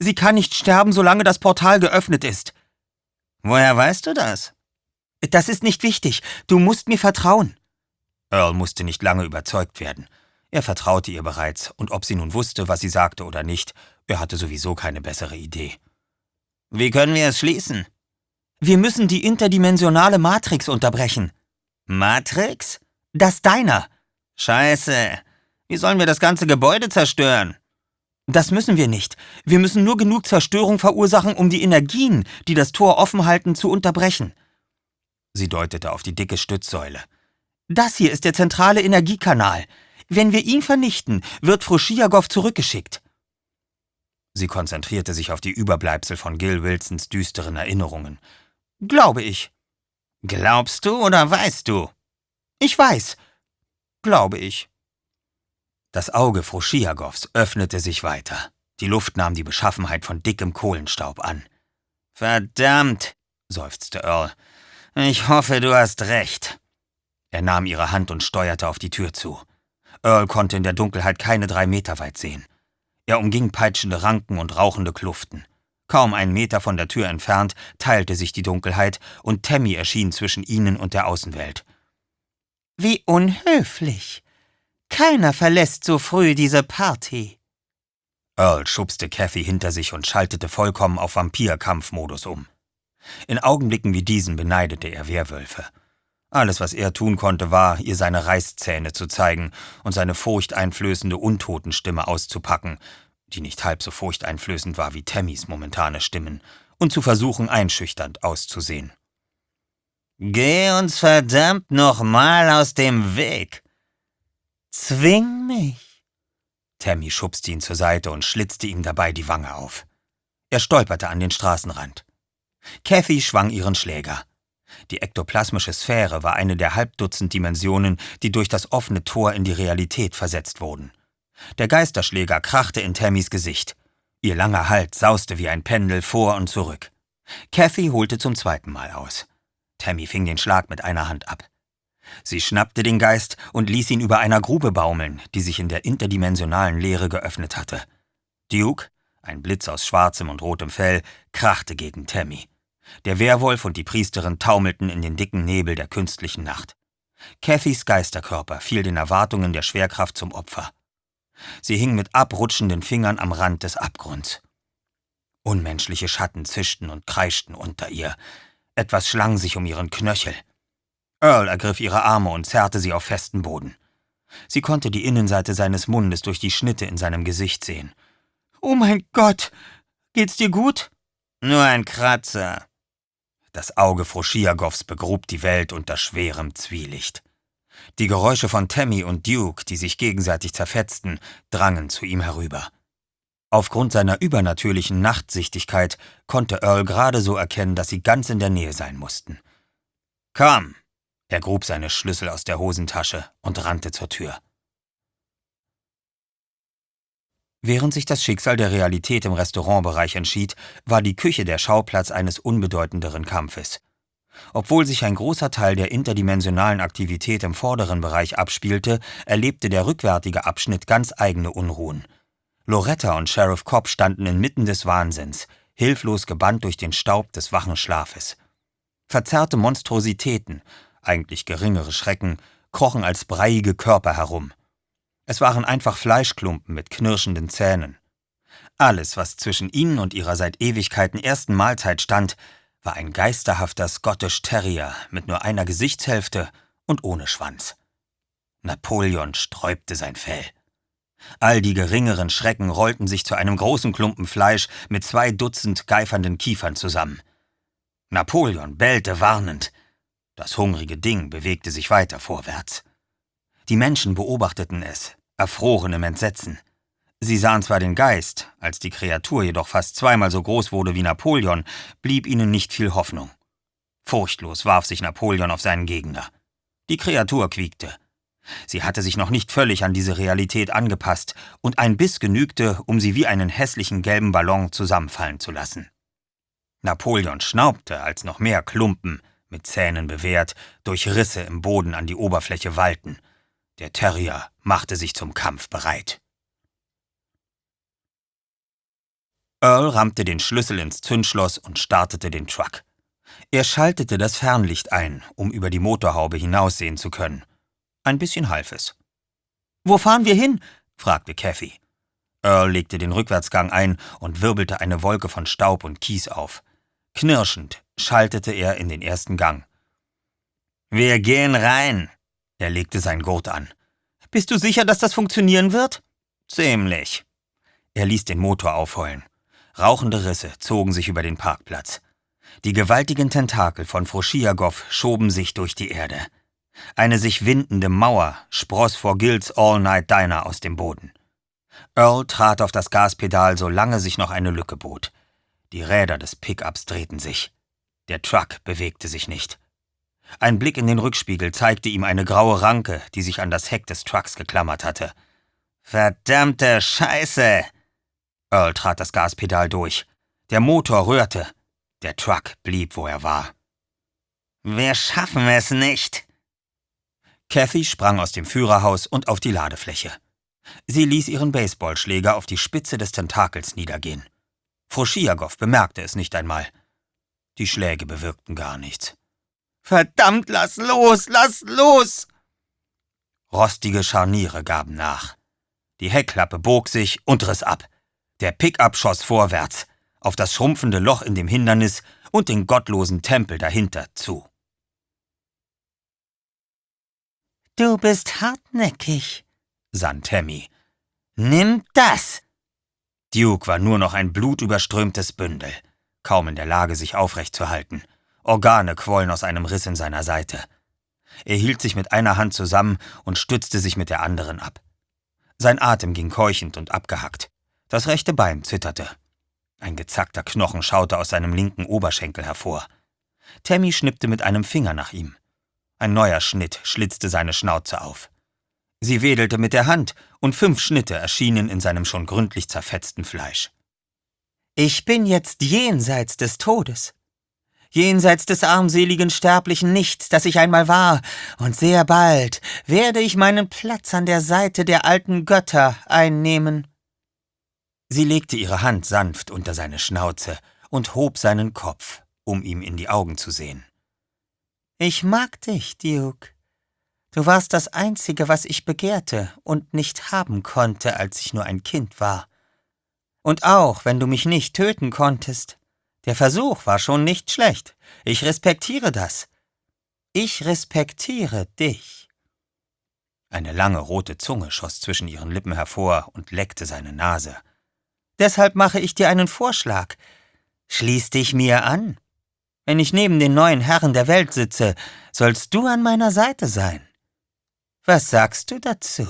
Sie kann nicht sterben, solange das Portal geöffnet ist. Woher weißt du das? Das ist nicht wichtig. Du musst mir vertrauen. Earl musste nicht lange überzeugt werden. Er vertraute ihr bereits, und ob sie nun wusste, was sie sagte oder nicht, er hatte sowieso keine bessere Idee. Wie können wir es schließen? Wir müssen die interdimensionale Matrix unterbrechen. Matrix? Das Diner. Scheiße. Wie sollen wir das ganze Gebäude zerstören? Das müssen wir nicht. Wir müssen nur genug Zerstörung verursachen, um die Energien, die das Tor offen halten, zu unterbrechen. Sie deutete auf die dicke Stützsäule. Das hier ist der zentrale Energiekanal. Wenn wir ihn vernichten, wird Froschiagow zurückgeschickt. Sie konzentrierte sich auf die Überbleibsel von Gil Wilsons düsteren Erinnerungen. Glaube ich. Glaubst du oder weißt du? Ich weiß. Glaube ich. Das Auge Froschiagows öffnete sich weiter. Die Luft nahm die Beschaffenheit von dickem Kohlenstaub an. »Verdammt«, seufzte Earl. »Ich hoffe, du hast recht.« Er nahm ihre Hand und steuerte auf die Tür zu. Earl konnte in der Dunkelheit keine 3 Meter weit sehen. Er umging peitschende Ranken und rauchende Kluften. Kaum 1 Meter von der Tür entfernt teilte sich die Dunkelheit und Tammy erschien zwischen ihnen und der Außenwelt. »Wie unhöflich! Keiner verlässt so früh diese Party.« Earl schubste Kathy hinter sich und schaltete vollkommen auf Vampir-Kampfmodus um. In Augenblicken wie diesen beneidete er Werwölfe. Alles, was er tun konnte, war, ihr seine Reißzähne zu zeigen und seine furchteinflößende Untotenstimme auszupacken, die nicht halb so furchteinflößend war wie Tammys momentane Stimmen, und zu versuchen, einschüchternd auszusehen. »Geh uns verdammt nochmal aus dem Weg!« »Zwing mich!« Tammy schubste ihn zur Seite und schlitzte ihm dabei die Wange auf. Er stolperte an den Straßenrand. Kathy schwang ihren Schläger. Die ektoplasmische Sphäre war eine der Halbdutzend Dimensionen, die durch das offene Tor in die Realität versetzt wurden. Der Geisterschläger krachte in Tammys Gesicht. Ihr langer Hals sauste wie ein Pendel vor und zurück. Kathy holte zum 2. Mal aus. Tammy fing den Schlag mit einer Hand ab. Sie schnappte den Geist und ließ ihn über einer Grube baumeln, die sich in der interdimensionalen Leere geöffnet hatte. Duke, ein Blitz aus schwarzem und rotem Fell, krachte gegen Tammy. Der Werwolf und die Priesterin taumelten in den dicken Nebel der künstlichen Nacht. Cathys Geisterkörper fiel den Erwartungen der Schwerkraft zum Opfer. Sie hing mit abrutschenden Fingern am Rand des Abgrunds. Unmenschliche Schatten zischten und kreischten unter ihr. Etwas schlang sich um ihren Knöchel. Earl ergriff ihre Arme und zerrte sie auf festen Boden. Sie konnte die Innenseite seines Mundes durch die Schnitte in seinem Gesicht sehen. »Oh mein Gott! Geht's dir gut?« »Nur ein Kratzer.« Das Auge Froschiagows begrub die Welt unter schwerem Zwielicht. Die Geräusche von Tammy und Duke, die sich gegenseitig zerfetzten, drangen zu ihm herüber. Aufgrund seiner übernatürlichen Nachtsichtigkeit konnte Earl gerade so erkennen, dass sie ganz in der Nähe sein mussten. »Komm!« Er grub seine Schlüssel aus der Hosentasche und rannte zur Tür. Während sich das Schicksal der Realität im Restaurantbereich entschied, war die Küche der Schauplatz eines unbedeutenderen Kampfes. Obwohl sich ein großer Teil der interdimensionalen Aktivität im vorderen Bereich abspielte, erlebte der rückwärtige Abschnitt ganz eigene Unruhen. Loretta und Sheriff Cobb standen inmitten des Wahnsinns, hilflos gebannt durch den Staub des wachen Schlafes. Verzerrte Monstrositäten, eigentlich geringere Schrecken, krochen als breiige Körper herum. Es waren einfach Fleischklumpen mit knirschenden Zähnen. Alles, was zwischen ihnen und ihrer seit Ewigkeiten ersten Mahlzeit stand, war ein geisterhafter Scottish Terrier mit nur einer Gesichtshälfte und ohne Schwanz. Napoleon sträubte sein Fell. All die geringeren Schrecken rollten sich zu einem großen Klumpen Fleisch mit 2 Dutzend geifernden Kiefern zusammen. Napoleon bellte warnend. Das hungrige Ding bewegte sich weiter vorwärts. Die Menschen beobachteten es, erfroren im Entsetzen. Sie sahen zwar den Geist, als die Kreatur jedoch fast 2-mal so groß wurde wie Napoleon, blieb ihnen nicht viel Hoffnung. Furchtlos warf sich Napoleon auf seinen Gegner. Die Kreatur quiekte. Sie hatte sich noch nicht völlig an diese Realität angepasst, und ein Biss genügte, um sie wie einen hässlichen gelben Ballon zusammenfallen zu lassen. Napoleon schnaubte, als noch mehr Klumpen, mit Zähnen bewehrt, durch Risse im Boden an die Oberfläche wallten. Der Terrier machte sich zum Kampf bereit. Earl rammte den Schlüssel ins Zündschloss und startete den Truck. Er schaltete das Fernlicht ein, um über die Motorhaube hinaussehen zu können. Ein bisschen half es. »Wo fahren wir hin?« fragte Kathy. Earl legte den Rückwärtsgang ein und wirbelte eine Wolke von Staub und Kies auf. Knirschend schaltete er in den ersten Gang. »Wir gehen rein!« Er legte seinen Gurt an. »Bist du sicher, dass das funktionieren wird?« »Ziemlich.« Er ließ den Motor aufheulen. Rauchende Risse zogen sich über den Parkplatz. Die gewaltigen Tentakel von Froschiagow schoben sich durch die Erde. Eine sich windende Mauer spross vor Gills All-Night Diner aus dem Boden. Earl trat auf das Gaspedal, solange sich noch eine Lücke bot. Die Räder des Pickups drehten sich. Der Truck bewegte sich nicht. Ein Blick in den Rückspiegel zeigte ihm eine graue Ranke, die sich an das Heck des Trucks geklammert hatte. »Verdammte Scheiße!« Earl trat das Gaspedal durch. Der Motor rührte. Der Truck blieb, wo er war. »Wir schaffen es nicht!« Kathy sprang aus dem Führerhaus und auf die Ladefläche. Sie ließ ihren Baseballschläger auf die Spitze des Tentakels niedergehen. Froschiagow bemerkte es nicht einmal. Die Schläge bewirkten gar nichts. »Verdammt, lass los, lass los!« Rostige Scharniere gaben nach. Die Heckklappe bog sich und riss ab. Der Pickup schoss vorwärts, auf das schrumpfende Loch in dem Hindernis und den gottlosen Tempel dahinter zu. »Du bist hartnäckig«, sann Tammy. »Nimm das!« Duke war nur noch ein blutüberströmtes Bündel, kaum in der Lage, sich aufrecht zu halten. Organe quollen aus einem Riss in seiner Seite. Er hielt sich mit einer Hand zusammen und stützte sich mit der anderen ab. Sein Atem ging keuchend und abgehackt. Das rechte Bein zitterte. Ein gezackter Knochen schaute aus seinem linken Oberschenkel hervor. Tammy schnippte mit einem Finger nach ihm. Ein neuer Schnitt schlitzte seine Schnauze auf. Sie wedelte mit der Hand, und 5 Schnitte erschienen in seinem schon gründlich zerfetzten Fleisch. »Ich bin jetzt jenseits des Todes. Jenseits des armseligen sterblichen Nichts, das ich einmal war, und sehr bald werde ich meinen Platz an der Seite der alten Götter einnehmen.« Sie legte ihre Hand sanft unter seine Schnauze und hob seinen Kopf, um ihm in die Augen zu sehen. »Ich mag dich, Duke. Du warst das Einzige, was ich begehrte und nicht haben konnte, als ich nur ein Kind war. Und auch, wenn du mich nicht töten konntest, der Versuch war schon nicht schlecht. Ich respektiere das. Ich respektiere dich.« Eine lange rote Zunge schoss zwischen ihren Lippen hervor und leckte seine Nase. »Deshalb mache ich dir einen Vorschlag. Schließ dich mir an. Wenn ich neben den neuen Herren der Welt sitze, sollst du an meiner Seite sein. Was sagst du dazu?«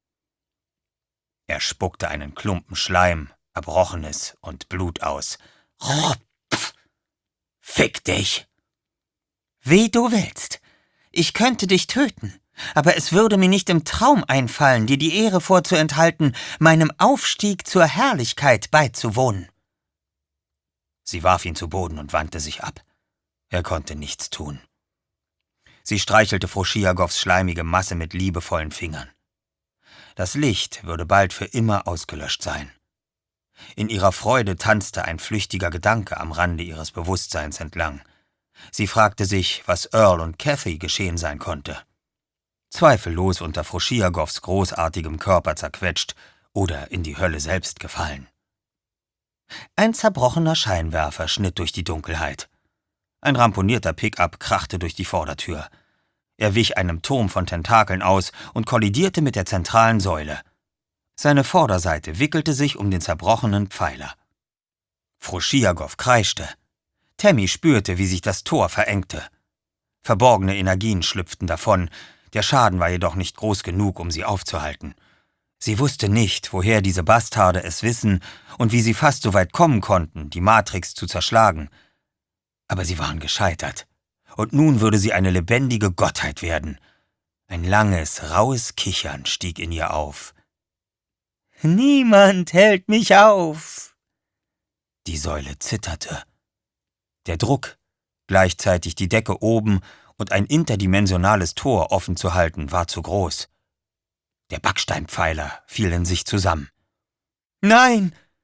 Er spuckte einen Klumpen Schleim, Erbrochenes und Blut aus. »Rupf! Fick dich!« »Wie du willst. Ich könnte dich töten, aber es würde mir nicht im Traum einfallen, dir die Ehre vorzuenthalten, meinem Aufstieg zur Herrlichkeit beizuwohnen.« Sie warf ihn zu Boden und wandte sich ab. Er konnte nichts tun. Sie streichelte Froschiagows schleimige Masse mit liebevollen Fingern. Das Licht würde bald für immer ausgelöscht sein. In ihrer Freude tanzte ein flüchtiger Gedanke am Rande ihres Bewusstseins entlang. Sie fragte sich, was Earl und Kathy geschehen sein konnte. Zweifellos unter Froschiagows großartigem Körper zerquetscht oder in die Hölle selbst gefallen. Ein zerbrochener Scheinwerfer schnitt durch die Dunkelheit. Ein ramponierter Pickup krachte durch die Vordertür. Er wich einem Turm von Tentakeln aus und kollidierte mit der zentralen Säule. Seine Vorderseite wickelte sich um den zerbrochenen Pfeiler. Froschiagow kreischte. Tammy spürte, wie sich das Tor verengte. Verborgene Energien schlüpften davon, der Schaden war jedoch nicht groß genug, um sie aufzuhalten. Sie wusste nicht, woher diese Bastarde es wissen und wie sie fast so weit kommen konnten, die Matrix zu zerschlagen. Aber sie waren gescheitert. Und nun würde sie eine lebendige Gottheit werden. Ein langes, rauhes Kichern stieg in ihr auf. »Niemand hält mich auf!« Die Säule zitterte. Der Druck, gleichzeitig die Decke oben und ein interdimensionales Tor offen zu halten, war zu groß. Der Backsteinpfeiler fiel in sich zusammen. »Nein!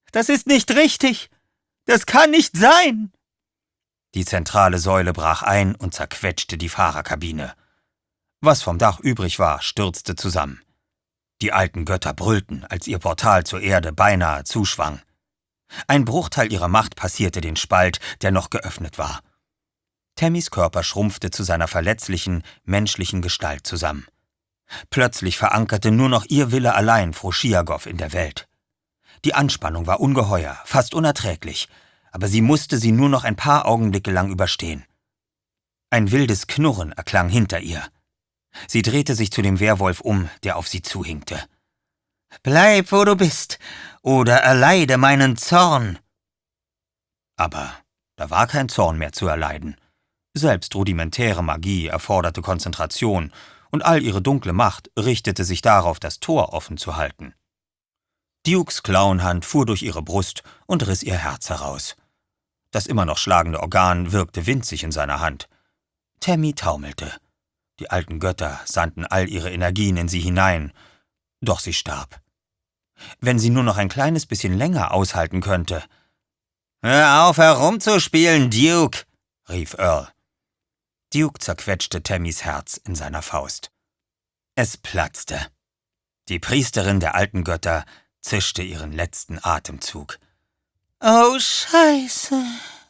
Das ist nicht richtig! Das kann nicht sein! Die zentrale Säule brach ein und zerquetschte die Fahrerkabine. Was vom Dach übrig war, stürzte zusammen. Die alten Götter brüllten, als ihr Portal zur Erde beinahe zuschwang. Ein Bruchteil ihrer Macht passierte den Spalt, der noch geöffnet war. Tammys Körper schrumpfte zu seiner verletzlichen, menschlichen Gestalt zusammen. Plötzlich verankerte nur noch ihr Wille allein Froschiagow in der Welt. Die Anspannung war ungeheuer, fast unerträglich, aber sie musste sie nur noch ein paar Augenblicke lang überstehen. Ein wildes Knurren erklang hinter ihr. Sie drehte sich zu dem Werwolf um, der auf sie zuhinkte. »Bleib, wo du bist, oder erleide meinen Zorn!« Aber da war kein Zorn mehr zu erleiden. Selbst rudimentäre Magie erforderte Konzentration, und all ihre dunkle Macht richtete sich darauf, das Tor offen zu halten. Dukes Klauenhand fuhr durch ihre Brust und riss ihr Herz heraus. Das immer noch schlagende Organ wirkte winzig in seiner Hand. Tammy taumelte. Die alten Götter sandten all ihre Energien in sie hinein, doch sie starb. Wenn sie nur noch ein kleines bisschen länger aushalten könnte. »Hör auf, herumzuspielen, Duke«, rief Earl. Duke zerquetschte Tammys Herz in seiner Faust. Es platzte. Die Priesterin der alten Götter zischte ihren letzten Atemzug. »Oh, Scheiße!«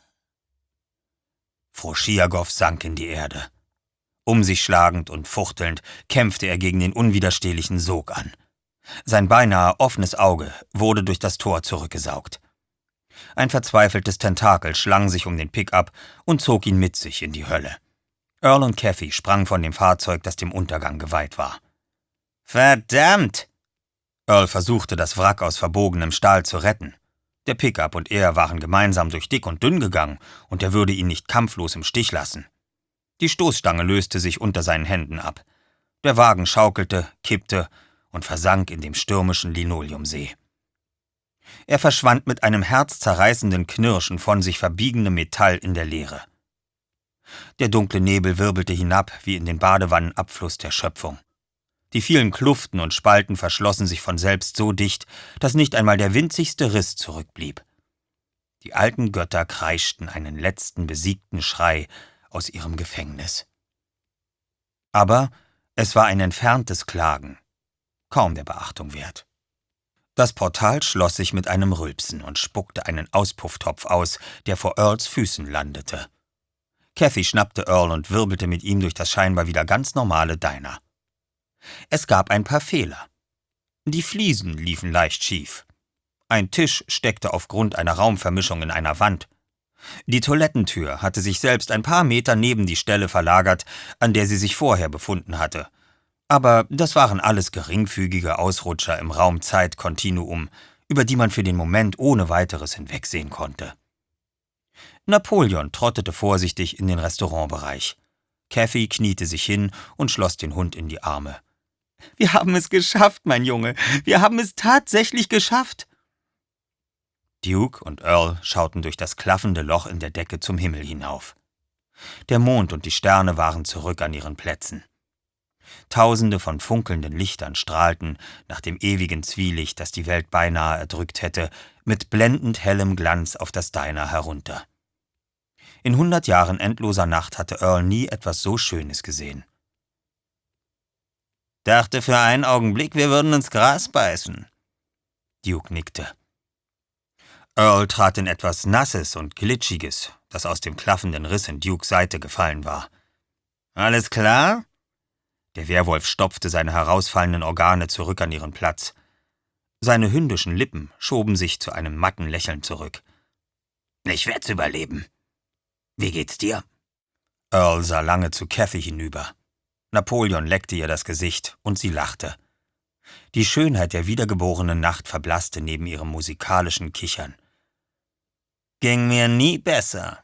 Froschiagow sank in die Erde. Um sich schlagend und fuchtelnd kämpfte er gegen den unwiderstehlichen Sog an. Sein beinahe offenes Auge wurde durch das Tor zurückgesaugt. Ein verzweifeltes Tentakel schlang sich um den Pickup und zog ihn mit sich in die Hölle. Earl und Kathy sprangen von dem Fahrzeug, das dem Untergang geweiht war. »Verdammt!« Earl versuchte, das Wrack aus verbogenem Stahl zu retten. Der Pickup und er waren gemeinsam durch dick und dünn gegangen, und er würde ihn nicht kampflos im Stich lassen. Die Stoßstange löste sich unter seinen Händen ab. Der Wagen schaukelte, kippte und versank in dem stürmischen Linoleumsee. Er verschwand mit einem herzzerreißenden Knirschen von sich verbiegendem Metall in der Leere. Der dunkle Nebel wirbelte hinab wie in den Badewannenabfluss der Schöpfung. Die vielen Kluften und Spalten verschlossen sich von selbst so dicht, dass nicht einmal der winzigste Riss zurückblieb. Die alten Götter kreischten einen letzten besiegten Schrei aus ihrem Gefängnis. Aber es war ein entferntes Klagen, kaum der Beachtung wert. Das Portal schloss sich mit einem Rülpsen und spuckte einen Auspufftopf aus, der vor Earls Füßen landete. Kathy schnappte Earl und wirbelte mit ihm durch das scheinbar wieder ganz normale Diner. Es gab ein paar Fehler. Die Fliesen liefen leicht schief. Ein Tisch steckte aufgrund einer Raumvermischung in einer Wand. Die Toilettentür hatte sich selbst ein paar Meter neben die Stelle verlagert, an der sie sich vorher befunden hatte. Aber das waren alles geringfügige Ausrutscher im Raum-Zeit-Kontinuum, über die man für den Moment ohne weiteres hinwegsehen konnte. Napoleon trottete vorsichtig in den Restaurantbereich. Kathy kniete sich hin und schloss den Hund in die Arme. »Wir haben es geschafft, mein Junge. Wir haben es tatsächlich geschafft.« Duke und Earl schauten durch das klaffende Loch in der Decke zum Himmel hinauf. Der Mond und die Sterne waren zurück an ihren Plätzen. Tausende von funkelnden Lichtern strahlten, nach dem ewigen Zwielicht, das die Welt beinahe erdrückt hätte, mit blendend hellem Glanz auf das Diner herunter. In 100 Jahren endloser Nacht hatte Earl nie etwas so Schönes gesehen. »Dachte für einen Augenblick, wir würden ins Gras beißen.« Duke nickte. Earl trat in etwas Nasses und Glitschiges, das aus dem klaffenden Riss in Dukes Seite gefallen war. »Alles klar?« Der Werwolf stopfte seine herausfallenden Organe zurück an ihren Platz. Seine hündischen Lippen schoben sich zu einem matten Lächeln zurück. »Ich werd's überleben. Wie geht's dir?« Earl sah lange zu Kathy hinüber. Napoleon leckte ihr das Gesicht und sie lachte. Die Schönheit der wiedergeborenen Nacht verblasste neben ihrem musikalischen Kichern. »Ging mir nie besser.«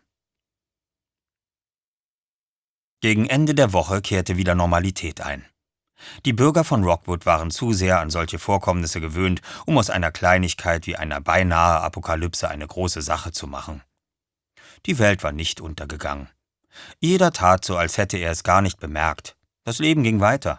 Gegen Ende der Woche kehrte wieder Normalität ein. Die Bürger von Rockwood waren zu sehr an solche Vorkommnisse gewöhnt, um aus einer Kleinigkeit wie einer beinahe Apokalypse eine große Sache zu machen. Die Welt war nicht untergegangen. Jeder tat so, als hätte er es gar nicht bemerkt. Das Leben ging weiter.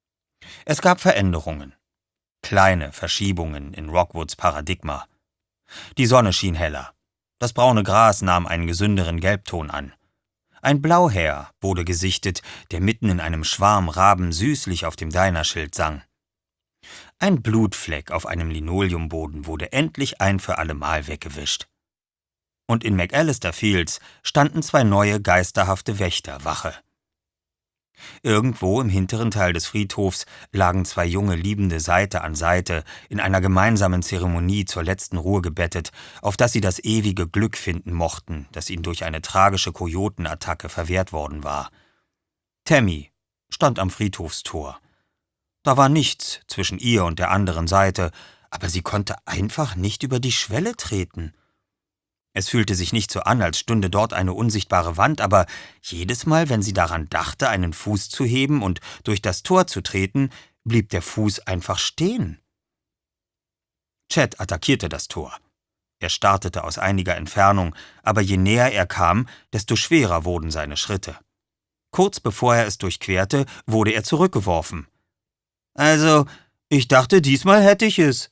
Es gab Veränderungen. Kleine Verschiebungen in Rockwoods Paradigma. Die Sonne schien heller. Das braune Gras nahm einen gesünderen Gelbton an. Ein Blauherr wurde gesichtet, der mitten in einem Schwarm Raben süßlich auf dem Dinerschild sang. Ein Blutfleck auf einem Linoleumboden wurde endlich ein für allemal weggewischt. Und in McAllister Fields standen 2 neue geisterhafte Wächter Wache. Irgendwo im hinteren Teil des Friedhofs lagen 2 junge Liebende Seite an Seite in einer gemeinsamen Zeremonie zur letzten Ruhe gebettet, auf dass sie das ewige Glück finden mochten, das ihnen durch eine tragische Kojotenattacke verwehrt worden war. Tammy stand am Friedhofstor. Da war nichts zwischen ihr und der anderen Seite, aber sie konnte einfach nicht über die Schwelle treten. Es fühlte sich nicht so an, als stünde dort eine unsichtbare Wand, aber jedes Mal, wenn sie daran dachte, einen Fuß zu heben und durch das Tor zu treten, blieb der Fuß einfach stehen. Chet attackierte das Tor. Er startete aus einiger Entfernung, aber je näher er kam, desto schwerer wurden seine Schritte. Kurz bevor er es durchquerte, wurde er zurückgeworfen. »Also, ich dachte, diesmal hätte ich es.«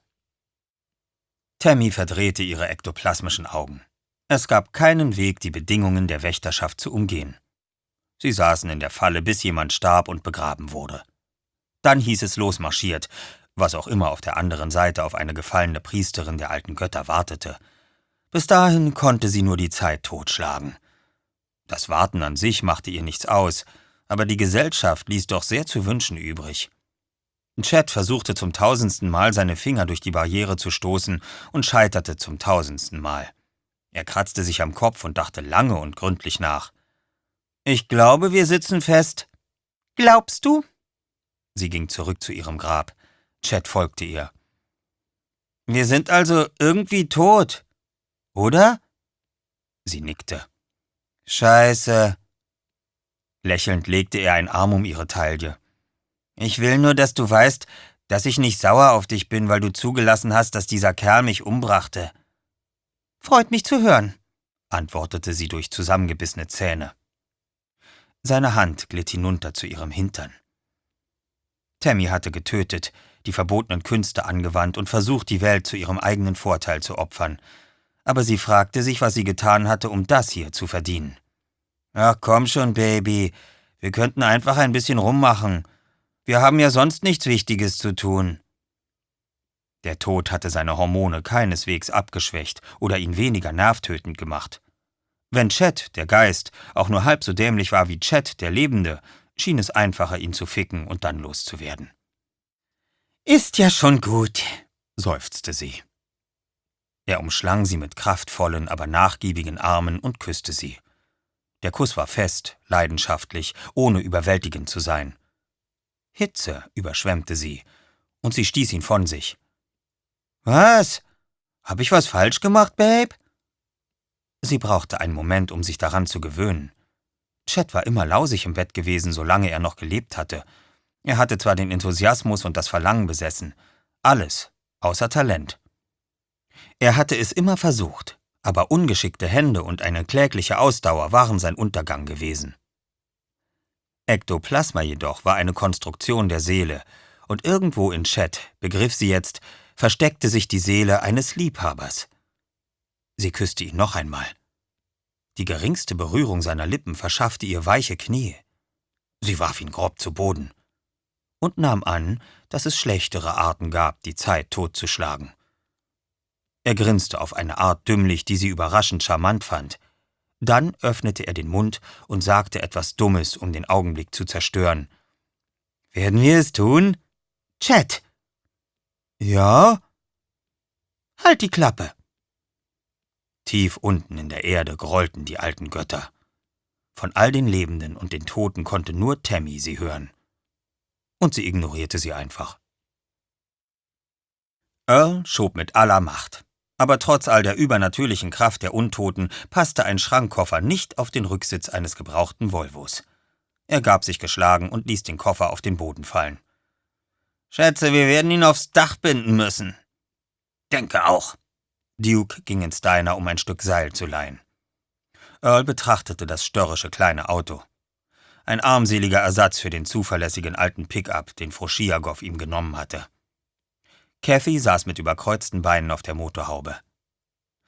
Tammy verdrehte ihre ektoplasmischen Augen. Es gab keinen Weg, die Bedingungen der Wächterschaft zu umgehen. Sie saßen in der Falle, bis jemand starb und begraben wurde. Dann hieß es losmarschiert, was auch immer auf der anderen Seite auf eine gefallene Priesterin der alten Götter wartete. Bis dahin konnte sie nur die Zeit totschlagen. Das Warten an sich machte ihr nichts aus, aber die Gesellschaft ließ doch sehr zu wünschen übrig. Chet versuchte zum 1000. Mal, seine Finger durch die Barriere zu stoßen und scheiterte zum 1000. Mal. Er kratzte sich am Kopf und dachte lange und gründlich nach. »Ich glaube, wir sitzen fest.« »Glaubst du?« Sie ging zurück zu ihrem Grab. Chet folgte ihr. »Wir sind also irgendwie tot, oder?« Sie nickte. »Scheiße.« Lächelnd legte er einen Arm um ihre Taille. »Ich will nur, dass du weißt, dass ich nicht sauer auf dich bin, weil du zugelassen hast, dass dieser Kerl mich umbrachte.« »Freut mich zu hören«, antwortete sie durch zusammengebissene Zähne. Seine Hand glitt hinunter zu ihrem Hintern. Tammy hatte getötet, die verbotenen Künste angewandt und versucht, die Welt zu ihrem eigenen Vorteil zu opfern. Aber sie fragte sich, was sie getan hatte, um das hier zu verdienen. »Ach komm schon, Baby, wir könnten einfach ein bisschen rummachen. Wir haben ja sonst nichts Wichtiges zu tun.« Der Tod hatte seine Hormone keineswegs abgeschwächt oder ihn weniger nervtötend gemacht. Wenn Chet, der Geist, auch nur halb so dämlich war wie Chet, der Lebende, schien es einfacher, ihn zu ficken und dann loszuwerden. »Ist ja schon gut«, seufzte sie. Er umschlang sie mit kraftvollen, aber nachgiebigen Armen und küsste sie. Der Kuss war fest, leidenschaftlich, ohne überwältigend zu sein. Hitze überschwemmte sie, und sie stieß ihn von sich. »Was? Hab ich was falsch gemacht, Babe?« Sie brauchte einen Moment, um sich daran zu gewöhnen. Chet war immer lausig im Bett gewesen, solange er noch gelebt hatte. Er hatte zwar den Enthusiasmus und das Verlangen besessen, alles außer Talent. Er hatte es immer versucht, aber ungeschickte Hände und eine klägliche Ausdauer waren sein Untergang gewesen. Ektoplasma jedoch war eine Konstruktion der Seele, und irgendwo in Chet, begriff sie jetzt, versteckte sich die Seele eines Liebhabers. Sie küsste ihn noch einmal. Die geringste Berührung seiner Lippen verschaffte ihr weiche Knie. Sie warf ihn grob zu Boden und nahm an, dass es schlechtere Arten gab, die Zeit totzuschlagen. Er grinste auf eine Art dümmlich, die sie überraschend charmant fand. Dann öffnete er den Mund und sagte etwas Dummes, um den Augenblick zu zerstören. »Werden wir es tun?« »Chet!« »Ja?« »Halt die Klappe!« Tief unten in der Erde grollten die alten Götter. Von all den Lebenden und den Toten konnte nur Tammy sie hören. Und sie ignorierte sie einfach. Earl schob mit aller Macht. Aber trotz all der übernatürlichen Kraft der Untoten passte ein Schrankkoffer nicht auf den Rücksitz eines gebrauchten Volvos. Er gab sich geschlagen und ließ den Koffer auf den Boden fallen. »Schätze, wir werden ihn aufs Dach binden müssen.« »Denke auch.« Duke ging ins Diner, um ein Stück Seil zu leihen. Earl betrachtete das störrische kleine Auto. Ein armseliger Ersatz für den zuverlässigen alten Pickup, den Frau Schiagow ihm genommen hatte. Kathy saß mit überkreuzten Beinen auf der Motorhaube.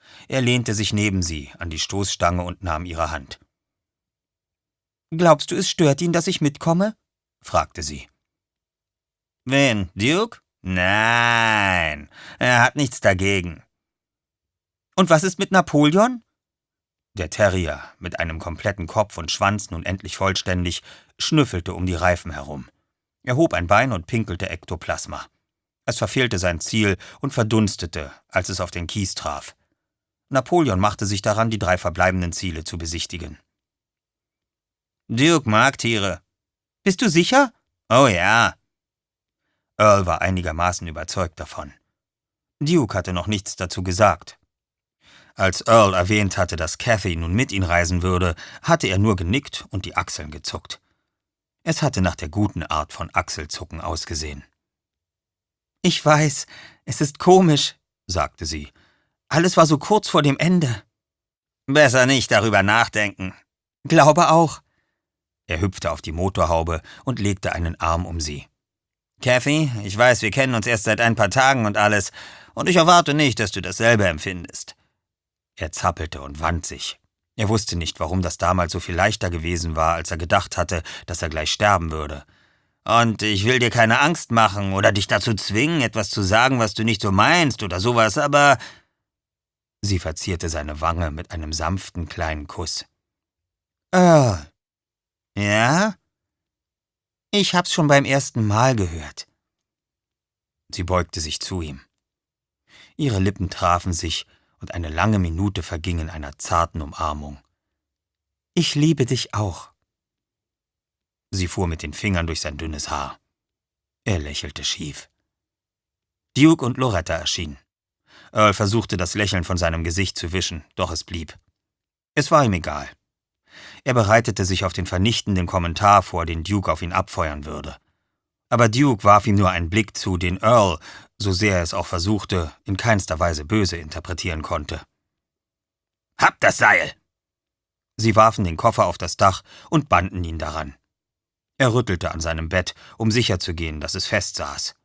Er lehnte sich neben sie an die Stoßstange und nahm ihre Hand. »Glaubst du, es stört ihn, dass ich mitkomme?« fragte sie. »Wen, Duke? Nein, er hat nichts dagegen.« »Und was ist mit Napoleon?« Der Terrier, mit einem kompletten Kopf und Schwanz nun endlich vollständig, schnüffelte um die Reifen herum. Er hob ein Bein und pinkelte Ektoplasma. Es verfehlte sein Ziel und verdunstete, als es auf den Kies traf. Napoleon machte sich daran, die 3 verbleibenden Ziele zu besichtigen. »Duke mag Tiere.« »Bist du sicher?« »Oh ja.« Earl war einigermaßen überzeugt davon. Duke hatte noch nichts dazu gesagt. Als Earl erwähnt hatte, dass Cathy nun mit ihnen reisen würde, hatte er nur genickt und die Achseln gezuckt. Es hatte nach der guten Art von Achselzucken ausgesehen. »Ich weiß, es ist komisch«, sagte sie. »Alles war so kurz vor dem Ende.« »Besser nicht darüber nachdenken.« »Glaube auch.« Er hüpfte auf die Motorhaube und legte einen Arm um sie. »Cathy, ich weiß, wir kennen uns erst seit ein paar Tagen und alles, und ich erwarte nicht, dass du dasselbe empfindest.« Er zappelte und wand sich. Er wusste nicht, warum das damals so viel leichter gewesen war, als er gedacht hatte, dass er gleich sterben würde. »Und ich will dir keine Angst machen oder dich dazu zwingen, etwas zu sagen, was du nicht so meinst oder sowas, aber...« Sie verzierte seine Wange mit einem sanften kleinen Kuss. »Ja?« »Ich hab's schon beim ersten Mal gehört.« Sie beugte sich zu ihm. Ihre Lippen trafen sich und eine lange Minute verging in einer zarten Umarmung. »Ich liebe dich auch.« Sie fuhr mit den Fingern durch sein dünnes Haar. Er lächelte schief. Duke und Loretta erschienen. Earl versuchte, das Lächeln von seinem Gesicht zu wischen, doch es blieb. Es war ihm egal. Er bereitete sich auf den vernichtenden Kommentar vor, den Duke auf ihn abfeuern würde. Aber Duke warf ihm nur einen Blick zu, den Earl, so sehr er es auch versuchte, in keinster Weise böse interpretieren konnte. »Habt das Seil!« Sie warfen den Koffer auf das Dach und banden ihn daran. Er rüttelte an seinem Bett, um sicherzugehen, dass es fest saß.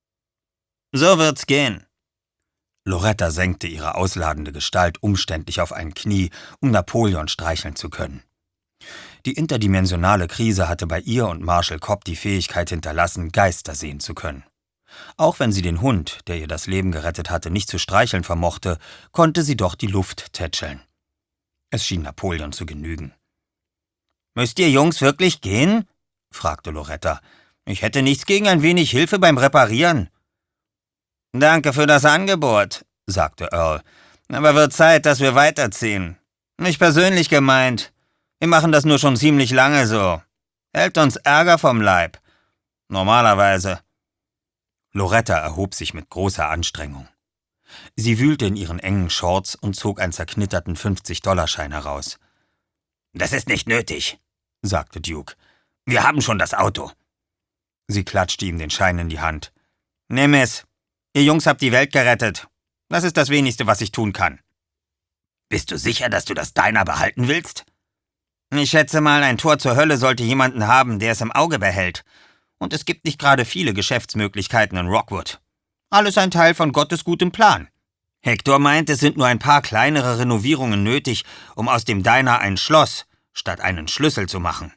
»So wird's gehen.« Loretta senkte ihre ausladende Gestalt umständlich auf ein Knie, um Napoleon streicheln zu können. Die interdimensionale Krise hatte bei ihr und Marshal Cobb die Fähigkeit hinterlassen, Geister sehen zu können. Auch wenn sie den Hund, der ihr das Leben gerettet hatte, nicht zu streicheln vermochte, konnte sie doch die Luft tätscheln. Es schien Napoleon zu genügen. »Müsst ihr Jungs wirklich gehen?« fragte Loretta. »Ich hätte nichts gegen ein wenig Hilfe beim Reparieren.« »Danke für das Angebot«, sagte Earl. »Aber wird Zeit, dass wir weiterziehen. Nicht persönlich gemeint. Wir machen das nur schon ziemlich lange so. Hält uns Ärger vom Leib. Normalerweise.« Loretta erhob sich mit großer Anstrengung. Sie wühlte in ihren engen Shorts und zog einen zerknitterten 50-Dollar-Schein heraus. »Das ist nicht nötig«, sagte Duke. »Wir haben schon das Auto.« Sie klatschte ihm den Schein in die Hand. »Nimm es. Ihr Jungs habt die Welt gerettet. Das ist das Wenigste, was ich tun kann.« »Bist du sicher, dass du das Diner behalten willst?« »Ich schätze mal, ein Tor zur Hölle sollte jemanden haben, der es im Auge behält. Und es gibt nicht gerade viele Geschäftsmöglichkeiten in Rockwood. Alles ein Teil von Gottes gutem Plan. Hector meint, es sind nur ein paar kleinere Renovierungen nötig, um aus dem Diner ein Schloss statt einen Schlüssel zu machen.«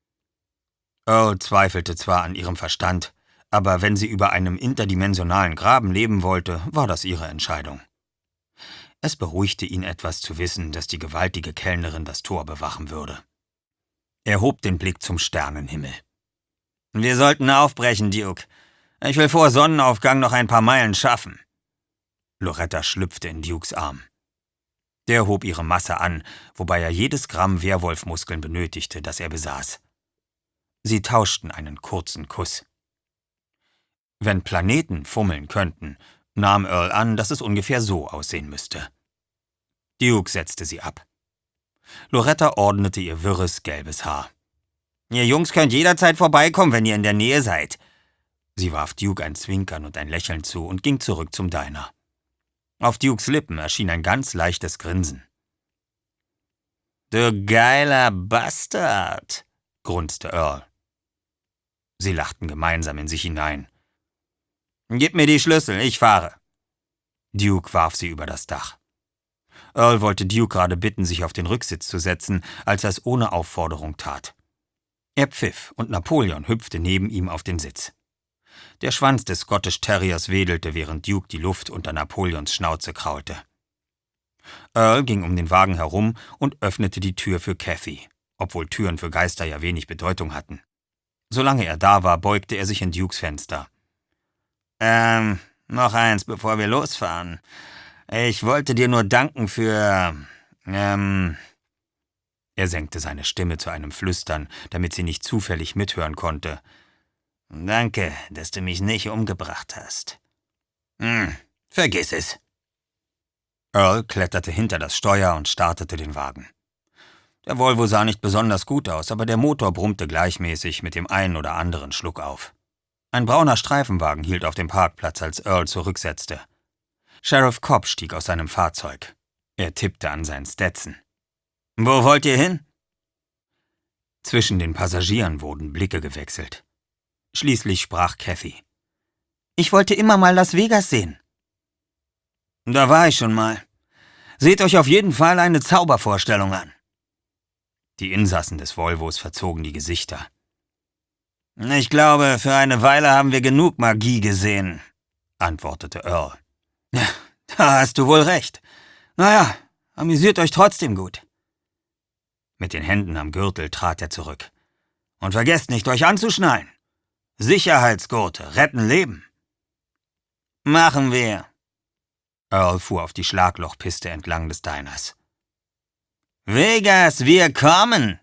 Earl zweifelte zwar an ihrem Verstand, aber wenn sie über einem interdimensionalen Graben leben wollte, war das ihre Entscheidung. Es beruhigte ihn etwas zu wissen, dass die gewaltige Kellnerin das Tor bewachen würde. Er hob den Blick zum Sternenhimmel. »Wir sollten aufbrechen, Duke. Ich will vor Sonnenaufgang noch ein paar Meilen schaffen.« Loretta schlüpfte in Dukes Arm. Der hob ihre Masse an, wobei er jedes Gramm Werwolfmuskeln benötigte, das er besaß. Sie tauschten einen kurzen Kuss. Wenn Planeten fummeln könnten, nahm Earl an, dass es ungefähr so aussehen müsste. Duke setzte sie ab. Loretta ordnete ihr wirres, gelbes Haar. »Ihr Jungs könnt jederzeit vorbeikommen, wenn ihr in der Nähe seid.« Sie warf Duke ein Zwinkern und ein Lächeln zu und ging zurück zum Diner. Auf Dukes Lippen erschien ein ganz leichtes Grinsen. »Du geiler Bastard«, grunzte Earl. Sie lachten gemeinsam in sich hinein. »Gib mir die Schlüssel, ich fahre.« Duke warf sie über das Dach. Earl wollte Duke gerade bitten, sich auf den Rücksitz zu setzen, als er es ohne Aufforderung tat. Er pfiff und Napoleon hüpfte neben ihm auf den Sitz. Der Schwanz des Scottish Terriers wedelte, während Duke die Luft unter Napoleons Schnauze kraulte. Earl ging um den Wagen herum und öffnete die Tür für Cathy, obwohl Türen für Geister ja wenig Bedeutung hatten. Solange er da war, beugte er sich in Dukes Fenster. Noch eins, bevor wir losfahren. Ich wollte dir nur danken für, Er senkte seine Stimme zu einem Flüstern, damit sie nicht zufällig mithören konnte. Danke, dass du mich nicht umgebracht hast. Vergiss es. Earl kletterte hinter das Steuer und startete den Wagen. Der Volvo sah nicht besonders gut aus, aber der Motor brummte gleichmäßig mit dem einen oder anderen Schluck auf. Ein brauner Streifenwagen hielt auf dem Parkplatz, als Earl zurücksetzte. Sheriff Cobb stieg aus seinem Fahrzeug. Er tippte an sein Stetson. »Wo wollt ihr hin?« Zwischen den Passagieren wurden Blicke gewechselt. Schließlich sprach Cathy. »Ich wollte immer mal Las Vegas sehen.« »Da war ich schon mal. Seht euch auf jeden Fall eine Zaubervorstellung an.« Die Insassen des Volvos verzogen die Gesichter. »Ich glaube, für eine Weile haben wir genug Magie gesehen«, antwortete Earl. »Ja, da hast du wohl recht. Naja, amüsiert euch trotzdem gut.« Mit den Händen am Gürtel trat er zurück. »Und vergesst nicht, euch anzuschnallen. Sicherheitsgurte retten Leben.« »Machen wir.« Earl fuhr auf die Schlaglochpiste entlang des Diners. »Vegas, wir kommen!«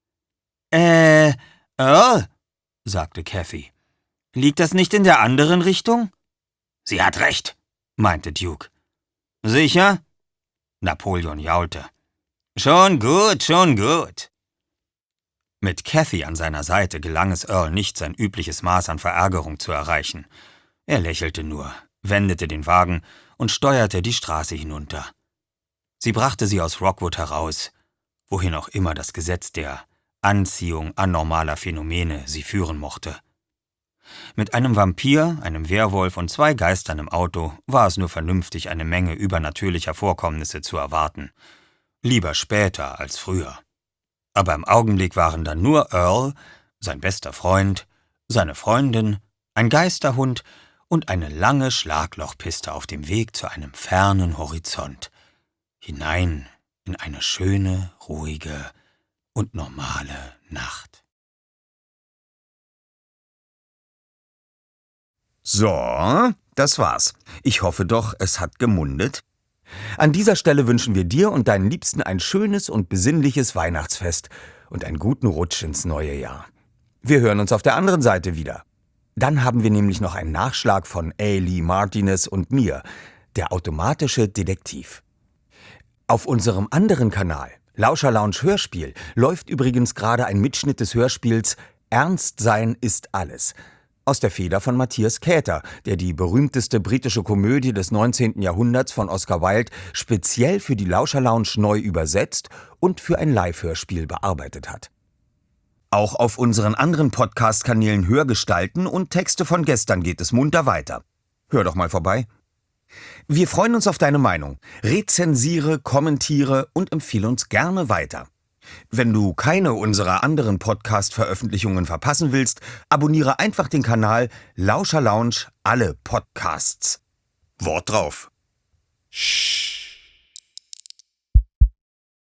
Earl?«, sagte Cathy. »Liegt das nicht in der anderen Richtung?« »Sie hat recht«, meinte Duke. »Sicher?« Napoleon jaulte. »Schon gut, schon gut.« Mit Cathy an seiner Seite gelang es Earl nicht, sein übliches Maß an Verärgerung zu erreichen. Er lächelte nur, wendete den Wagen und steuerte die Straße hinunter. Sie brachte sie aus Rockwood heraus, wohin auch immer das Gesetz der Anziehung anormaler Phänomene sie führen mochte. Mit einem Vampir, einem Werwolf und 2 Geistern im Auto war es nur vernünftig, eine Menge übernatürlicher Vorkommnisse zu erwarten. Lieber später als früher. Aber im Augenblick waren da nur Earl, sein bester Freund, seine Freundin, ein Geisterhund und eine lange Schlaglochpiste auf dem Weg zu einem fernen Horizont, hinein in eine schöne, ruhige und normale Nacht. So, das war's. Ich hoffe doch, es hat gemundet. An dieser Stelle wünschen wir dir und deinen Liebsten ein schönes und besinnliches Weihnachtsfest und einen guten Rutsch ins neue Jahr. Wir hören uns auf der anderen Seite wieder. Dann haben wir nämlich noch einen Nachschlag von A. Lee Martinez und mir, der automatische Detektiv. Auf unserem anderen Kanal, Lauscherlounge Hörspiel, läuft übrigens gerade ein Mitschnitt des Hörspiels »Ernst sein ist alles« aus der Feder von Matthias Käther, der die berühmteste britische Komödie des 19. Jahrhunderts von Oscar Wilde speziell für die Lauscherlounge neu übersetzt und für ein Live-Hörspiel bearbeitet hat. Auch auf unseren anderen Podcast-Kanälen Hörgestalten und Texte von gestern geht es munter weiter. Hör doch mal vorbei. Wir freuen uns auf deine Meinung. Rezensiere, kommentiere und empfehle uns gerne weiter. Wenn du keine unserer anderen Podcast-Veröffentlichungen verpassen willst, abonniere einfach den Kanal Lauscherlounge alle Podcasts. Wort drauf. Shh.